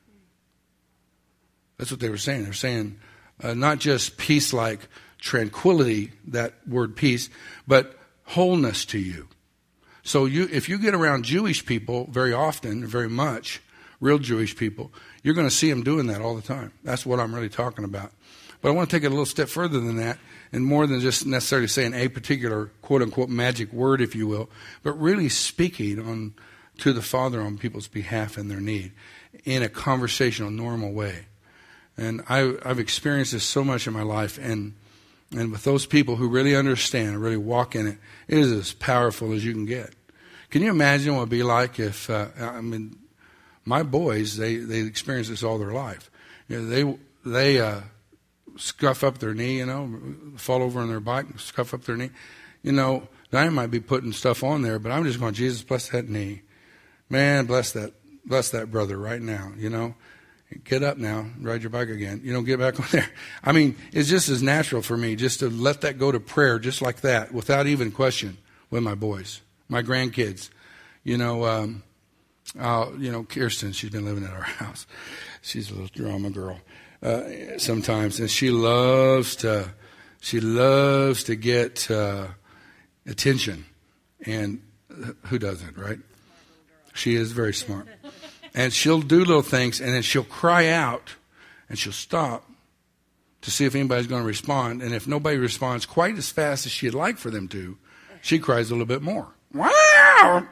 That's what they were saying. They're saying uh, not just peace like tranquility, that word peace, but wholeness to you. So you, if you get around Jewish people very often, very much, real Jewish people, you're going to see them doing that all the time. That's what I'm really talking about. But I want to take it a little step further than that, and more than just necessarily saying a particular quote-unquote magic word, if you will, but really speaking on to the Father on people's behalf and their need in a conversational, normal way. And I, I've experienced this so much in my life, and and with those people who really understand and really walk in it, it is as powerful as you can get. Can you imagine what it would be like if, uh, I mean, my boys, they, they experience this all their life. You know, they they uh, scuff up their knee, you know, fall over on their bike, scuff up their knee. You know, I might be putting stuff on there, but I'm just going, Jesus, bless that knee. Man, bless that, bless that brother right now, you know. Get up now, ride your bike again. You know, get back on there. I mean, it's just as natural for me just to let that go to prayer just like that without even question with my boys, my grandkids. You know, um, uh, you know, Kirsten, she's been living at our house. She's a little drama girl uh, sometimes, and she loves to, she loves to get uh, attention. And who doesn't, right? She is very smart. And she'll do little things, and then she'll cry out, and she'll stop to see if anybody's going to respond. And if nobody responds quite as fast as she'd like for them to, she cries a little bit more. Wow!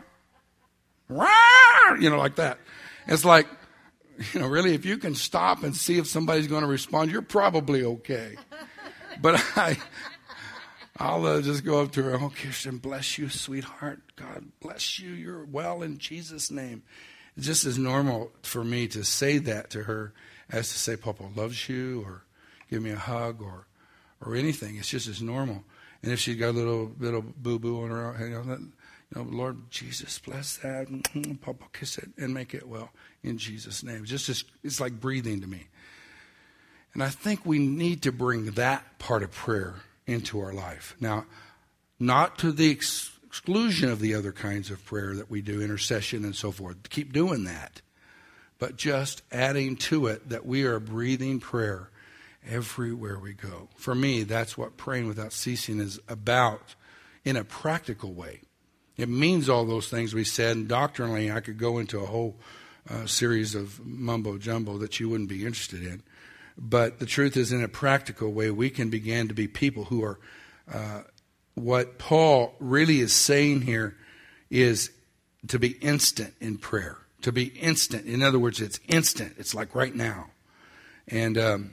Wow! You know, like that. It's like, you know, really, if you can stop and see if somebody's going to respond, you're probably okay. But I, I'll uh, just go up to her. Oh, Kirsten, bless you, sweetheart. God bless you. You're well in Jesus' name. It's just as normal for me to say that to her as to say, Papa loves you, or give me a hug, or or anything. It's just as normal. And if she's got a little little boo-boo on her, you know, that, you know, Lord Jesus, bless that, and Papa kiss it and make it well in Jesus' name. It's just, just it's like breathing to me. And I think we need to bring that part of prayer into our life. Now, not to the ex- exclusion of the other kinds of prayer that we do, intercession and so forth. Keep doing that. But just adding to it that we are breathing prayer everywhere we go. For me, that's what praying without ceasing is about in a practical way. It means all those things we said, and doctrinally I could go into a whole uh, series of mumbo-jumbo that you wouldn't be interested in. But the truth is, in a practical way, we can begin to be people who are uh, what Paul really is saying here is to be instant in prayer. To be instant. In other words, it's instant. It's like right now. And um,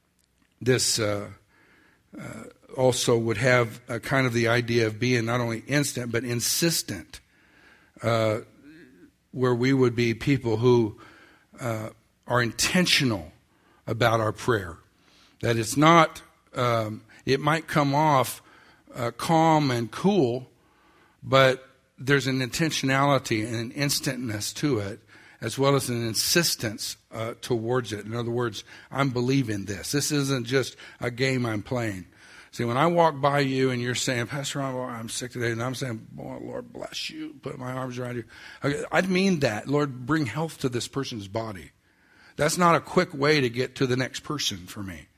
this uh, uh, also would have a kind of the idea of being not only instant, but insistent. Uh, where we would be people who uh, are intentional about our prayer. That it's not, um, it might come off uh, calm and cool, but there's an intentionality and an instantness to it, as well as an insistence uh, towards it. In other words, I'm believing this. This isn't just a game I'm playing. See, when I walk by you and you're saying, Pastor Ron, boy, I'm sick today, and I'm saying, boy, Lord bless you, put my arms around you. I mean that. Lord, bring health to this person's body. That's not a quick way to get to the next person for me.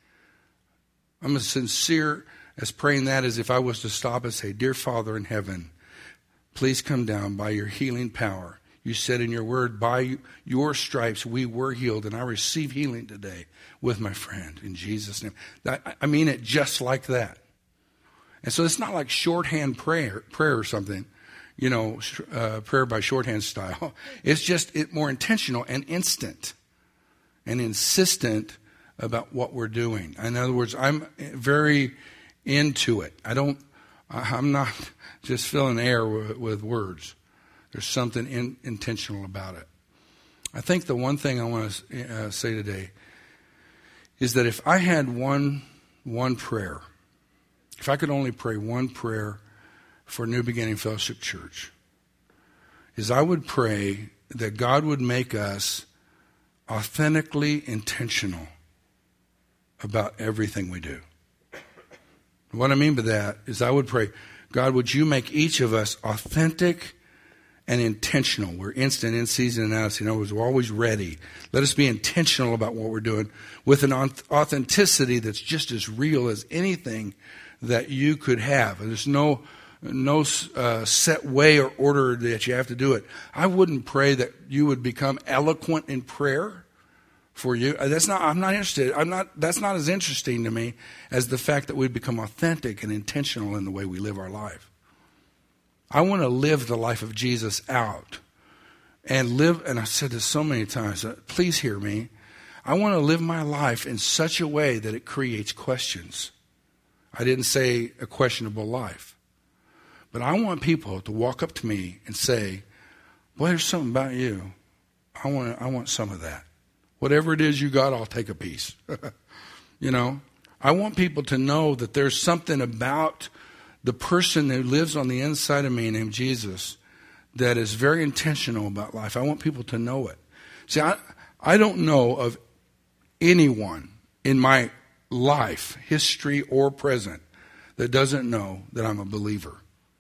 I'm as sincere as praying that as if I was to stop and say, Dear Father in heaven, please come down by your healing power. You said in your word, by your stripes we were healed, and I receive healing today with my friend in Jesus' name. I mean it just like that. And so it's not like shorthand prayer, prayer or something, you know, uh, prayer by shorthand style. It's just it more intentional and instant and insistent about what we're doing. In other words, I'm very into it. I don't, I'm not just filling air with, with words. There's something in, intentional about it. I think the one thing I want to uh, say today is that if I had one one prayer, if I could only pray one prayer for New Beginning Fellowship Church, is I would pray that God would make us authentically intentional about everything we do. What I mean by that is I would pray, God, would you make each of us authentic and intentional? We're instant, in season, and out of season. In other words, we're always ready. Let us be intentional about what we're doing with an authenticity that's just as real as anything that you could have. There's no no uh, set way or order that you have to do it. I wouldn't pray that you would become eloquent in prayer for you. That's not. I'm not interested. I'm not. That's not as interesting to me as the fact that we become authentic and intentional in the way we live our life. I want to live the life of Jesus out and live. And I've said this so many times. Please hear me. I want to live my life in such a way that it creates questions. I didn't say a questionable life, but I want people to walk up to me and say, "Boy, there's something about you. I want. I want some of that." Whatever it is you got, I'll take a piece. You know, I want people to know that there's something about the person who lives on the inside of me named Jesus that is very intentional about life. I want people to know it. See, I, I don't know of anyone in my life, history or present, that doesn't know that I'm a believer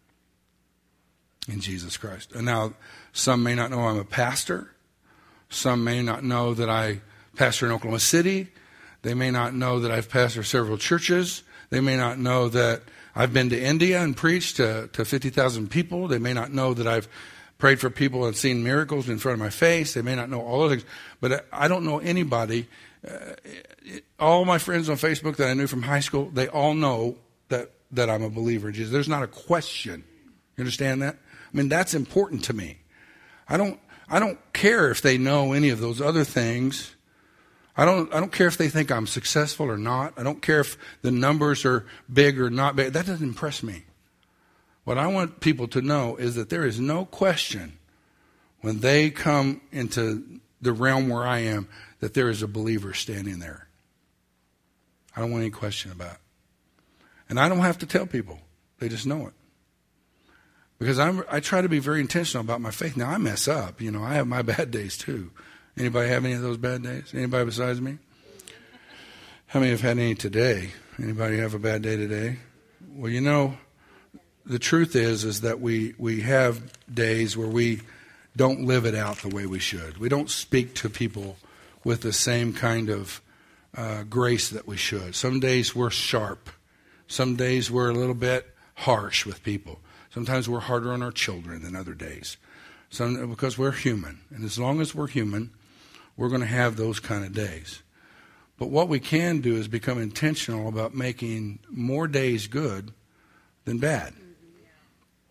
in Jesus Christ. And now, some may not know I'm a pastor. Some may not know that I pastor in Oklahoma City. They may not know that I've pastored several churches. They may not know that I've been to India and preached to, to fifty thousand people. They may not know that I've prayed for people and seen miracles in front of my face. They may not know all those things. But I don't know anybody. Uh, all my friends on Facebook that I knew from high school, they all know that, that I'm a believer in Jesus. There's not a question. You understand that? I mean, that's important to me. I don't... I don't care if they know any of those other things. I don't I don't care if they think I'm successful or not. I don't care if the numbers are big or not big. That doesn't impress me. What I want people to know is that there is no question when they come into the realm where I am that there is a believer standing there. I don't want any question about it. And I don't have to tell people. They just know it. Because I'm, I try to be very intentional about my faith. Now, I mess up. You know, I have my bad days, too. Anybody have any of those bad days? Anybody besides me? How many have had any today? Anybody have a bad day today? Well, you know, the truth is, is that we, we have days where we don't live it out the way we should. We don't speak to people with the same kind of uh, grace that we should. Some days we're sharp. Some days we're a little bit harsh with people. Sometimes we're harder on our children than other days. Some, because we're human. And as long as we're human, we're going to have those kind of days. But what we can do is become intentional about making more days good than bad.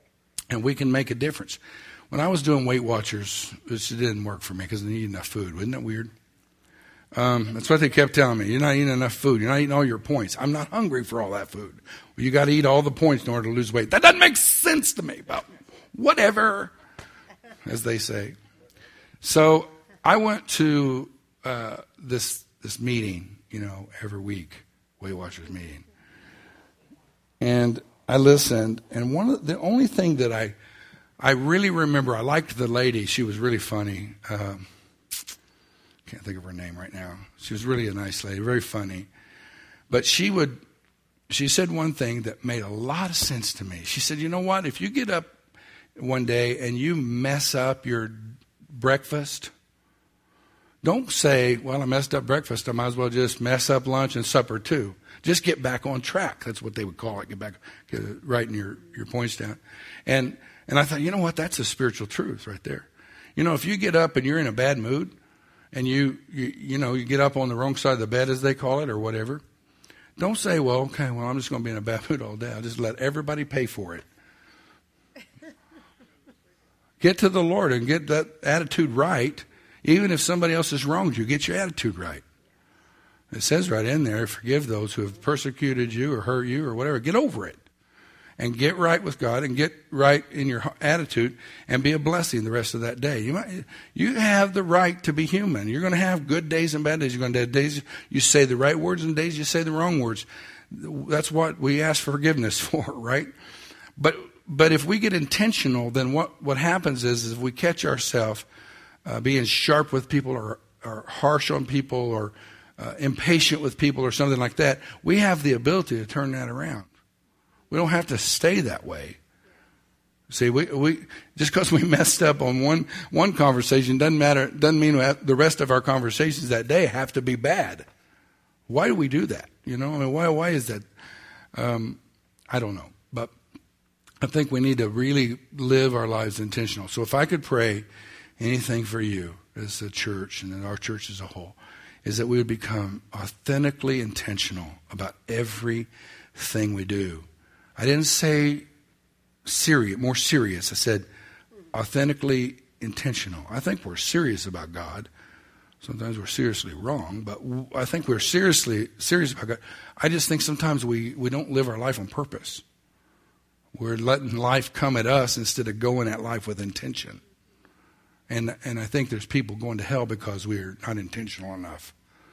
and we can make a difference. When I was doing Weight Watchers, it didn't work for me because I didn't eat enough food. Wasn't that weird? Um, that's what they kept telling me. You're not eating enough food. You're not eating all your points. I'm not hungry for all that food. Well, you got to eat all the points in order to lose weight. That doesn't make sense to me. But whatever, as they say. So I went to uh, this this meeting, you know, every week, Weight Watchers meeting, and I listened. And one of the, the only thing that I I really remember, I liked the lady. She was really funny. Um, can't think of her name right now. She was really a nice lady, very funny. But she would, she said one thing that made a lot of sense to me. She said, you know what? If you get up one day and you mess up your breakfast, don't say, well, I messed up breakfast. I might as well just mess up lunch and supper too. Just get back on track. That's what they would call it. Get back, get it, writing your, your points down. And And I thought, you know what? That's a spiritual truth right there. You know, if you get up and you're in a bad mood and you, you, you know, you get up on the wrong side of the bed, as they call it, or whatever, don't say, well, okay, well, I'm just going to be in a bad mood all day. I'll just let everybody pay for it. Get to the Lord and get that attitude right. Even if somebody else has wronged you, get your attitude right. It says right in there, forgive those who have persecuted you or hurt you or whatever. Get over it. And get right with God and get right in your attitude and be a blessing the rest of that day. You might, you have the right to be human. You're going to have good days and bad days. You're going to have days you say the right words and days you say the wrong words. That's what we ask forgiveness for, right? But but if we get intentional, then what, what happens is, is if we catch ourselves uh, being sharp with people or, or harsh on people or uh, impatient with people or something like that, we have the ability to turn that around. We don't have to stay that way. See, we we just because we messed up on one one conversation doesn't matter. Doesn't mean the rest of our conversations that day have to be bad. Why do we do that? You know, I mean, why why is that? Um, I don't know, but I think we need to really live our lives intentional. So, if I could pray anything for you as a church and in our church as a whole, is that we would become authentically intentional about everything we do. I didn't say serious, more serious. I said authentically intentional. I think we're serious about God. Sometimes we're seriously wrong, but I think we're seriously serious about God. I just think sometimes we, we don't live our life on purpose. We're letting life come at us instead of going at life with intention. And and I think there's people going to hell because we're not intentional enough.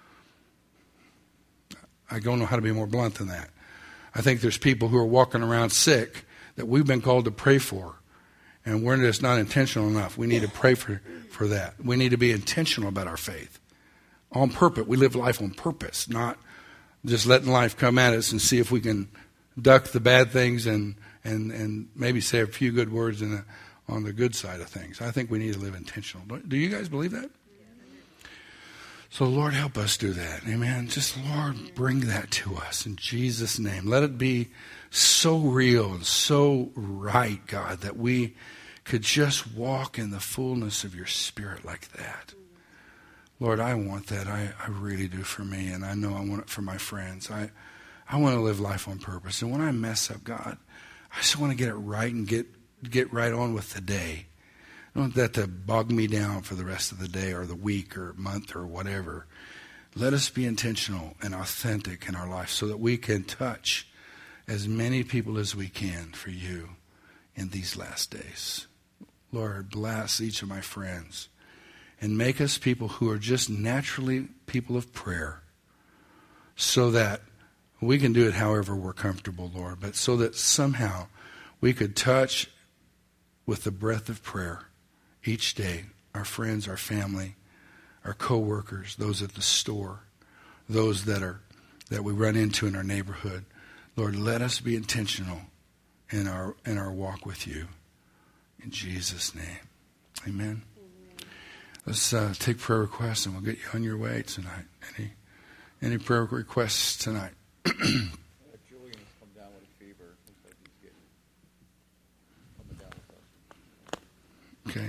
I don't know how to be more blunt than that. I think there's people who are walking around sick that we've been called to pray for, and we're just not intentional enough. We need to pray for, for that. We need to be intentional about our faith. On purpose. We live life on purpose, not just letting life come at us and see if we can duck the bad things and, and, and maybe say a few good words in the, on the good side of things. I think we need to live intentional. Do you guys believe that? So, Lord, help us do that. Amen. Just, Lord, bring that to us in Jesus' name. Let it be so real and so right, God, that we could just walk in the fullness of your Spirit like that. Lord, I want that. I, I really do for me, and I know I want it for my friends. I, I want to live life on purpose. And when I mess up, God, I just want to get it right and get, get right on with the day. I don't want that to bog me down for the rest of the day or the week or month or whatever. Let us be intentional and authentic in our life so that we can touch as many people as we can for you in these last days. Lord, bless each of my friends and make us people who are just naturally people of prayer so that we can do it however we're comfortable, Lord, but so that somehow we could touch with the breath of prayer each day, our friends, our family, our co-workers, those at the store, those that are that we run into in our neighborhood. Lord, let us be intentional in our in our walk with you. In Jesus' name, amen. Let's uh, take prayer requests and we'll get you on your way tonight. Any any prayer requests tonight?
Julian has come down with a fever. Looks like he's getting coming down with us.
Okay.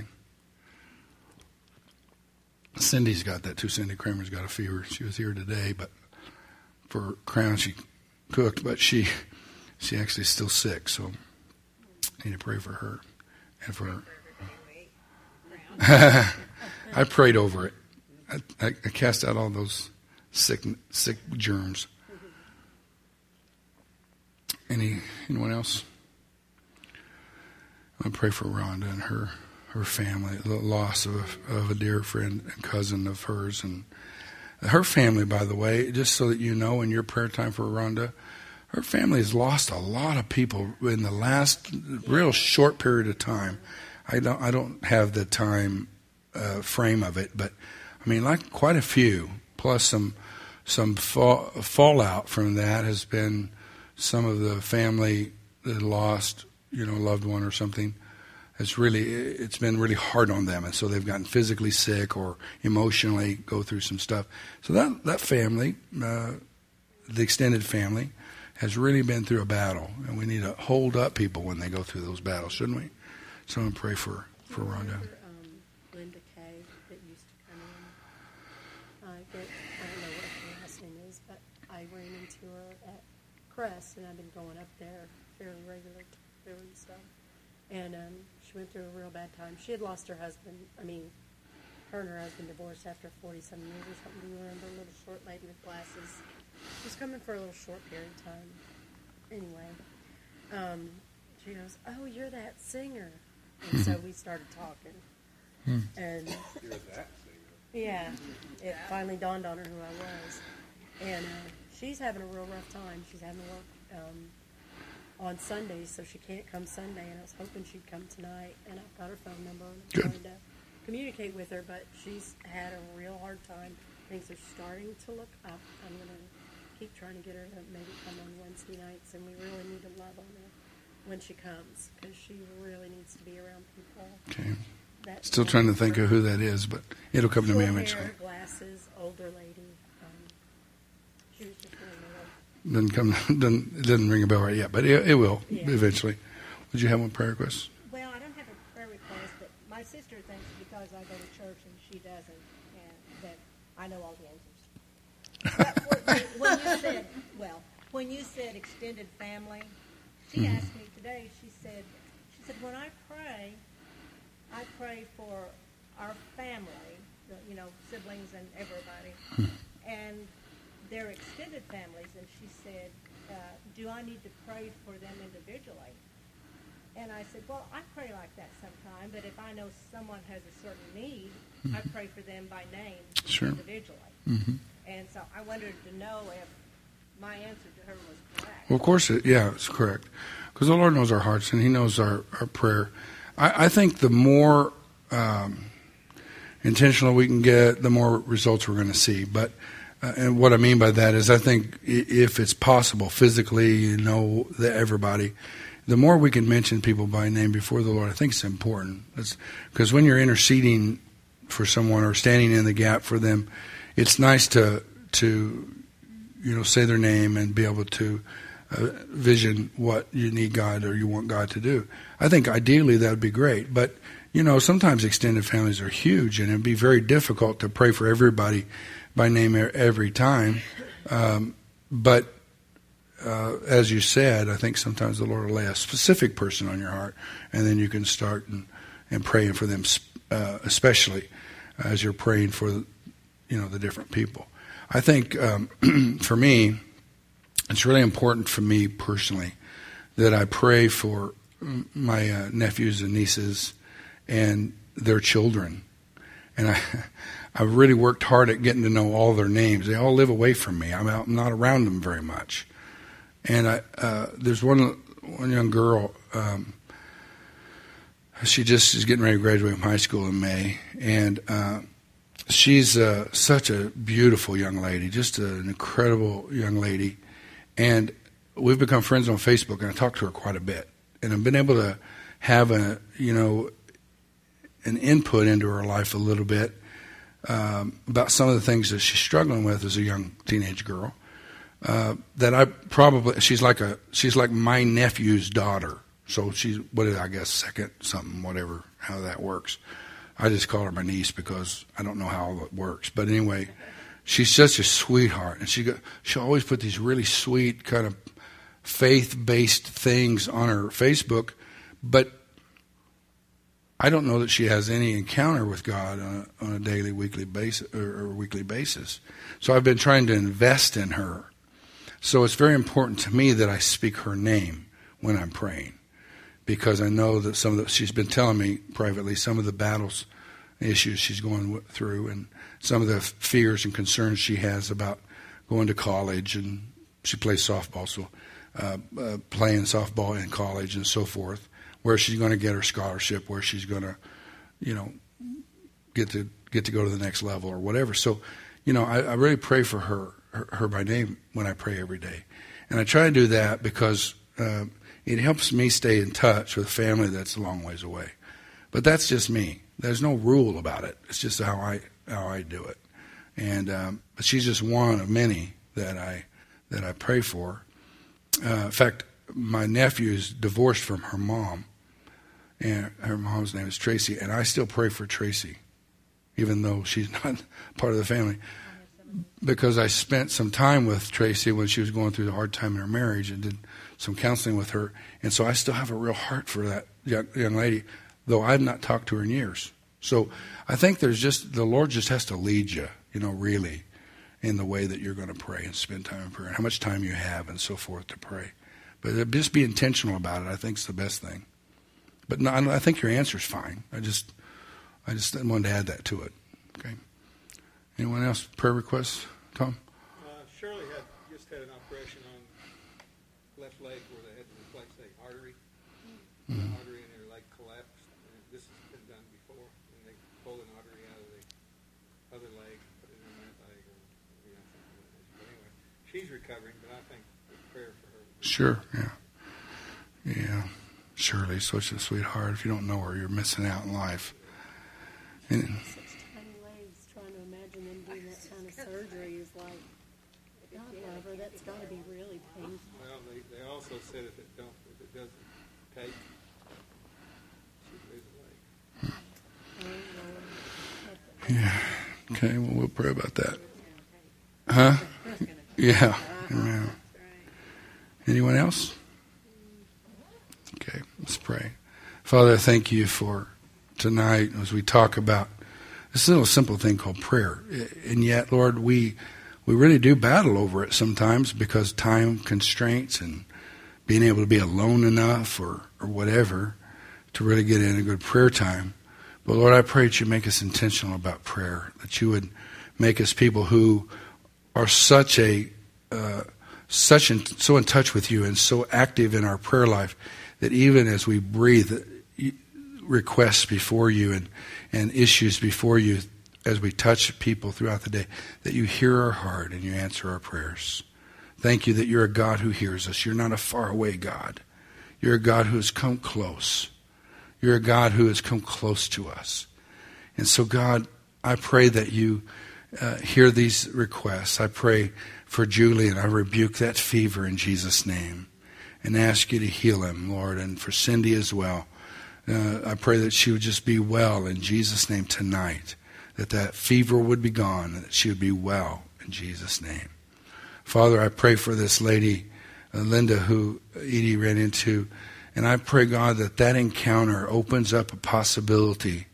Cindy's got that too. Cindy Kramer's got a fever. She was here today, but for Crown she cooked, but she she actually is still sick, so I need to pray for her. and for
For everything we eat.
I prayed over it. I, I, I cast out all those sick sick germs. Any anyone else? I pray for Rhonda and her her family, the loss of of a dear friend and cousin of hers, and her family. By the way, just so that you know, in your prayer time for Rhonda, her family has lost a lot of people in the last real short period of time. I don't I don't have the time uh, frame of it, but I mean, like quite a few. Plus some some fall, fallout from that has been some of the family that lost, you know, a loved one or something. It's really it's been really hard on them, and so they've gotten physically sick or emotionally go through some stuff. So that that family, uh, the extended family, has really been through a battle, and we need to hold up people when they go through those battles, shouldn't we? So I'm gonna pray for for Rhonda.
Remember, um, Linda Kay that used to come in. I get, I don't know what her last name is, but I ran into her at Crest, and I've been going up there fairly regular, fairly stuff. And um, she went through a real bad time. She had lost her husband. I mean, her and her husband divorced after forty-seven years or something. Do you remember? A little short lady with glasses. She was coming for a little short period of time. Anyway, um, she goes, "Oh, you're that singer." And so we started talking. And
You're that singer.
yeah, it finally dawned on her who I was. And uh, she's having a real rough time. She's having to work um, on Sundays, so she can't come Sunday. And I was hoping she'd come tonight. And I've got her phone number and I'm
Good.
trying to communicate with her. But she's had a real hard time. Things are starting to look up. I'm going to keep trying to get her to maybe come on Wednesday nights. And we really need to love on her when she comes, because she really needs to be around people.
Okay.
That
Still trying to think of who that is, but it'll come to me
Short
eventually.
hair, glasses, older lady. Um, she was just really
Doesn't come. Doesn't it doesn't ring a bell right yet, but it, it will
Yeah.
eventually. Would you have one prayer request?
Well, I don't have a prayer request, but my sister thinks because I go to church and she doesn't, and that I know all the answers. But when, when you said, well, when you said extended family, she
Mm-hmm.
asked me today. She said, she said, when I pray, I pray for our family, the- you know, siblings and everybody,
Hmm.
and their extended families. And she said, uh, do I need to pray for them individually? And I said, well, I pray like that sometime, but if I know someone has a certain need, I pray for them by name
Sure.
individually.
Mm-hmm.
And so I wanted to know if my answer to her was correct.
Well, of course, it, yeah, it's correct. Because the Lord knows our hearts, and He knows our, our prayer. I, I think the more um, intentional we can get, the more results we're going to see. But uh, and what I mean by that is I think i- if it's possible, physically, you know, that everybody, the more we can mention people by name before the Lord, I think it's important. Because when you're interceding for someone or standing in the gap for them, it's nice to to you know say their name and be able to uh, vision what you need God or you want God to do. I think ideally that would be great, but you know sometimes extended families are huge and it'd be very difficult to pray for everybody by name e- every time. Um, but uh, as you said, I think sometimes the Lord will lay a specific person on your heart, and then you can start and, and praying for them, uh, especially as you're praying for you know the different people. I think um, for me, it's really important for me personally that I pray for my uh, nephews and nieces and their children. And I, I really worked hard at getting to know all their names. They all live away from me. I'm, out, I'm not around them very much. And I, uh, there's one one young girl. Um, she just is getting ready to graduate from high school in May, and uh, she's uh, such a beautiful young lady, just an incredible young lady. And we've become friends on Facebook, and I talk to her quite a bit. And I've been able to have a, you know, an input into her life a little bit um, about some of the things that she's struggling with as a young teenage girl. Uh, that I probably she's like a she's like my nephew's daughter. So she's what is I guess second something whatever how that works. I just call her my niece because I don't know how all it works. But anyway, she's such a sweetheart, and she got, she'll always put these really sweet kind of faith-based things on her Facebook. But I don't know that she has any encounter with God on a, on a daily, weekly basis, or, or weekly basis. So I've been trying to invest in her. So it's very important to me that I speak her name when I'm praying, because I know that some of the, she's been telling me privately some of the battles, issues she's going through, and some of the fears and concerns she has about going to college, and she plays softball, so uh, uh, playing softball in college and so forth, where she's going to get her scholarship, where she's going to, you know, get to get to go to the next level or whatever. So, you know, I, I really pray for her, her, her by name when I pray every day. And I try to do that because uh, it helps me stay in touch with a family that's a long ways away. But that's just me. There's no rule about it. It's just how I how I do it. And um, but she's just one of many that I that I pray for. Uh, in fact, my nephew is divorced from her mom, and her mom's name is Tracy, and I still pray for Tracy, even though she's not part of the family, because I spent some time with Tracy when she was going through the hard time in her marriage and did some counseling with her, and so I still have a real heart for that young, young lady, though I've not talked to her in years. So I think there's just, the Lord just has to lead you, you know, really, in the way that you're going to pray and spend time in prayer, and how much time you have and so forth to pray. But just be intentional about it, I think, is the best thing. But no, I think your answer's fine. I just, I just wanted to add that to it. Okay. Anyone else? Prayer requests, Tom?
Uh, Shirley had just had an operation on left leg where they had to replace the artery.
Mm-hmm.
The artery in her leg collapsed. And this has been done before. And they pulled an artery out of the other leg, put it in that leg, or you know, something like that. But anyway, she's recovering, but I think the prayer for her.
Sure. Yeah. Yeah. Shirley's such a sweetheart. If you don't know her, you're missing out in life. And,
Such tiny legs, trying to imagine them doing that kind of surgery is like, God love her, that's got to be really painful.
Well, they, they also said if it don't, if it doesn't take, she'd lose a leg.
Oh, Lord.
yeah. Okay. Well, we'll pray about that. Huh? Yeah. Yeah. Anyone else? Okay, let's pray. Father, I thank you for tonight as we talk about this little simple thing called prayer. And yet, Lord, we we really do battle over it sometimes because time constraints and being able to be alone enough or, or whatever to really get in a good prayer time. But Lord, I pray that you make us intentional about prayer, that you would make us people who are such a uh, such in, so in touch with you and so active in our prayer life that even as we breathe requests before you and, and issues before you as we touch people throughout the day, that you hear our heart and you answer our prayers. Thank you that you're a God who hears us. You're not a faraway God. You're a God who has come close. You're a God who has come close to us. And so, God, I pray that you uh, hear these requests. I pray for Julie, and I rebuke that fever in Jesus' name and ask you to heal him, Lord, and for Cindy as well. Uh, I pray that she would just be well in Jesus' name tonight, that that fever would be gone, and that she would be well in Jesus' name. Father, I pray for this lady, uh, Linda, who Edie ran into, and I pray, God, that that encounter opens up a possibility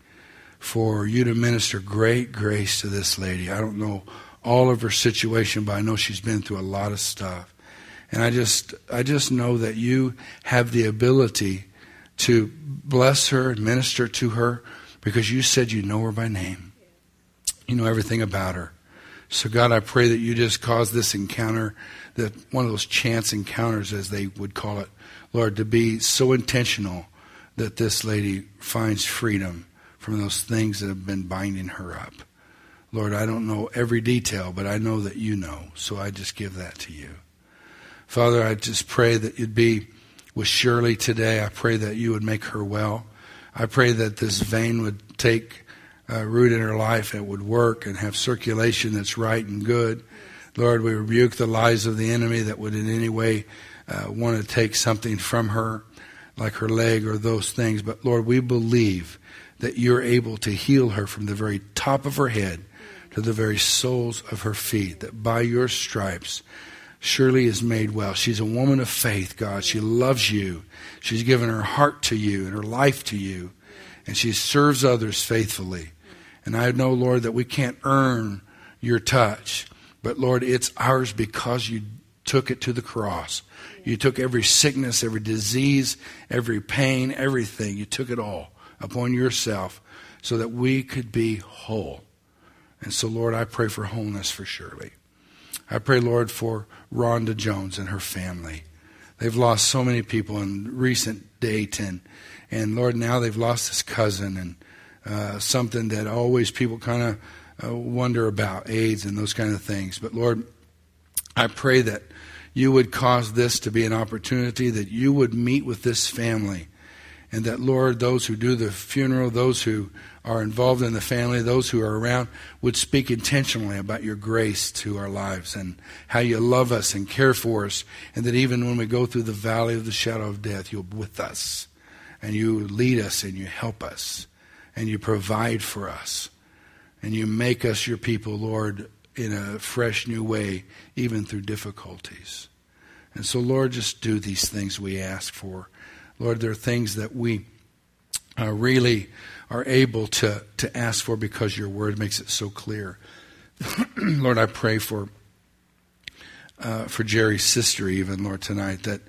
for you to minister great grace to this lady. I don't know all of her situation, but I know she's been through a lot of stuff. And I just I just know that you have the ability to bless her and minister to her because you said you know her by name. You know everything about her. So, God, I pray that you just cause this encounter, that one of those chance encounters, as they would call it, Lord, to be so intentional that this lady finds freedom from those things that have been binding her up. Lord, I don't know every detail, but I know that you know, so I just give that to you. Father, I just pray that you'd be with Shirley today. I pray that you would make her well. I pray that this vein would take uh, root in her life, and it would work and have circulation that's right and good. Lord, we rebuke the lies of the enemy that would in any way uh, want to take something from her, like her leg or those things. But Lord, we believe that you're able to heal her from the very top of her head to the very soles of her feet, that by your stripes Shirley is made well. She's a woman of faith, God. She loves you. She's given her heart to you and her life to you. and she serves others faithfully. And I know, Lord, that we can't earn your touch. But, Lord, it's ours because you took it to the cross. You took every sickness, every disease, every pain, everything. You took it all upon yourself so that we could be whole. And so, Lord, I pray for wholeness for Shirley. I pray, Lord, for Rhonda Jones and her family. They've lost so many people in recent date. And, and Lord, now they've lost this cousin and uh, something that always people kind of uh, wonder about, AIDS and those kind of things. But, Lord, I pray that you would cause this to be an opportunity, that you would meet with this family. And that, Lord, those who do the funeral, those who are involved in the family, those who are around, would speak intentionally about your grace to our lives and how you love us and care for us. And that even when we go through the valley of the shadow of death, you're with us. And you lead us and you help us. And you provide for us. And you make us your people, Lord, in a fresh new way, even through difficulties. And so, Lord, just do these things we ask for. Lord, there are things that we uh, really are able to, to ask for because your word makes it so clear. Lord, I pray for uh, for Jerry's sister even, Lord, tonight, that,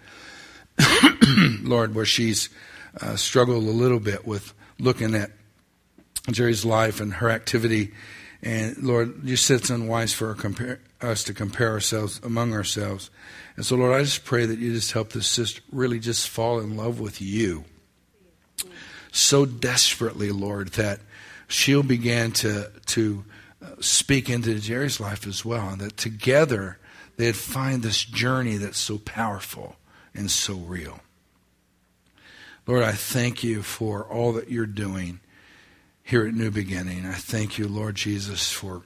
Lord, where she's uh, struggled a little bit with looking at Jerry's life and her activity. And, Lord, you said it's unwise for compare, us to compare ourselves among ourselves. And so, Lord, I just pray that you just help this sister really just fall in love with you so desperately, Lord, that she'll begin to, to speak into Jerry's life as well. And that together they'd find this journey that's so powerful and so real. Lord, I thank you for all that you're doing here at New Beginning. I thank you, Lord Jesus, for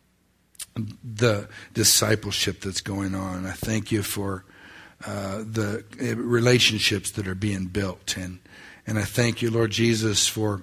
the discipleship that's going on. I thank you for uh, the relationships that are being built. And, and I thank you, Lord Jesus, for,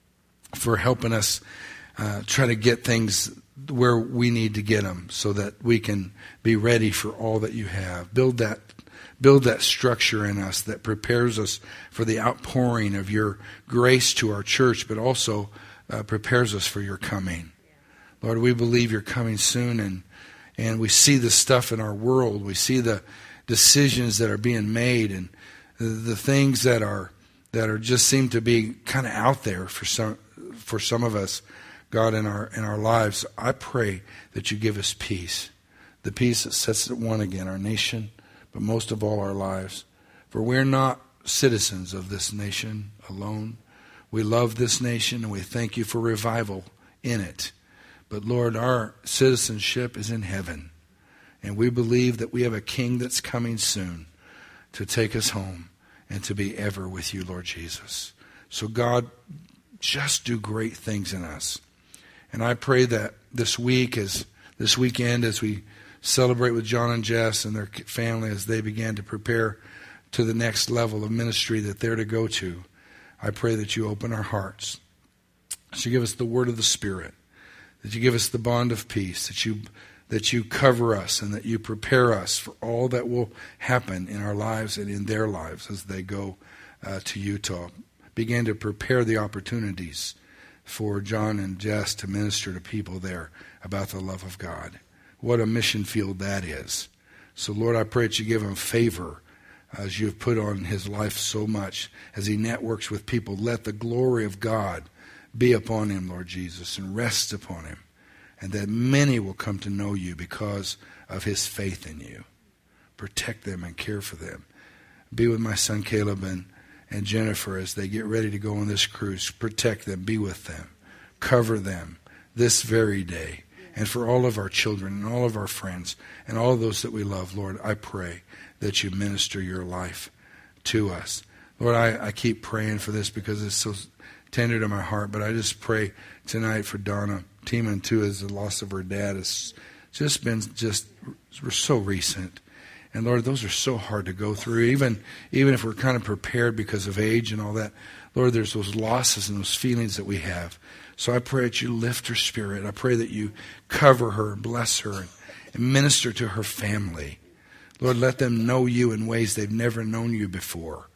for helping us uh, try to get things where we need to get them so that we can be ready for all that you have. Build that Build that structure in us that prepares us for the outpouring of your grace to our church, but also uh, prepares us for your coming. Lord, we believe you're coming soon, and and we see the stuff in our world. We see the decisions that are being made, and the, the things that are that are just seem to be kind of out there for some for some of us, God, in our in our lives. I pray that you give us peace, the peace that sets at one again our nation, but most of all our lives. For we're not citizens of this nation alone. We love this nation, and we thank you for revival in it. But, Lord, our citizenship is in heaven. And we believe that we have a king that's coming soon to take us home and to be ever with you, Lord Jesus. So, God, just do great things in us. And I pray that this week, as this weekend, as we celebrate with John and Jess and their family as they begin to prepare to the next level of ministry that they're to go to, I pray that you open our hearts, that you give us the word of the Spirit, that you give us the bond of peace, that you that you cover us and that you prepare us for all that will happen in our lives and in their lives as they go uh, to Utah. Begin to prepare the opportunities for John and Jess to minister to people there about the love of God. What a mission field that is. So, Lord, I pray that you give him favor as you have put on his life so much as he networks with people. Let the glory of God be upon him, Lord Jesus, and rest upon him, and that many will come to know you because of his faith in you. Protect them and care for them. Be with my son Caleb and, and Jennifer as they get ready to go on this cruise. Protect them. Be with them. Cover them this very day. And for all of our children and all of our friends and all of those that we love, Lord, I pray that you minister your life to us. Lord, I, I keep praying for this because it's so tender to my heart, but I just pray tonight for Donna Tiemann, too, as the loss of her dad has just been just so recent. And, Lord, those are so hard to go through, even, even if we're kind of prepared because of age and all that. Lord, there's those losses and those feelings that we have. So I pray that you lift her spirit. I pray that you cover her and bless her and, and minister to her family. Lord, let them know you in ways they've never known you before.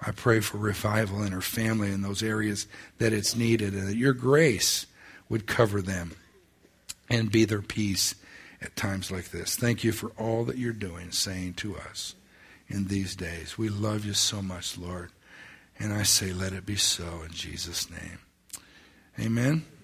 I pray for revival in her family in those areas that it's needed, and that your grace would cover them and be their peace at times like this. Thank you for all that you're doing, saying to us in these days. We love you so much, Lord. And I say, let it be so in Jesus' name. Amen.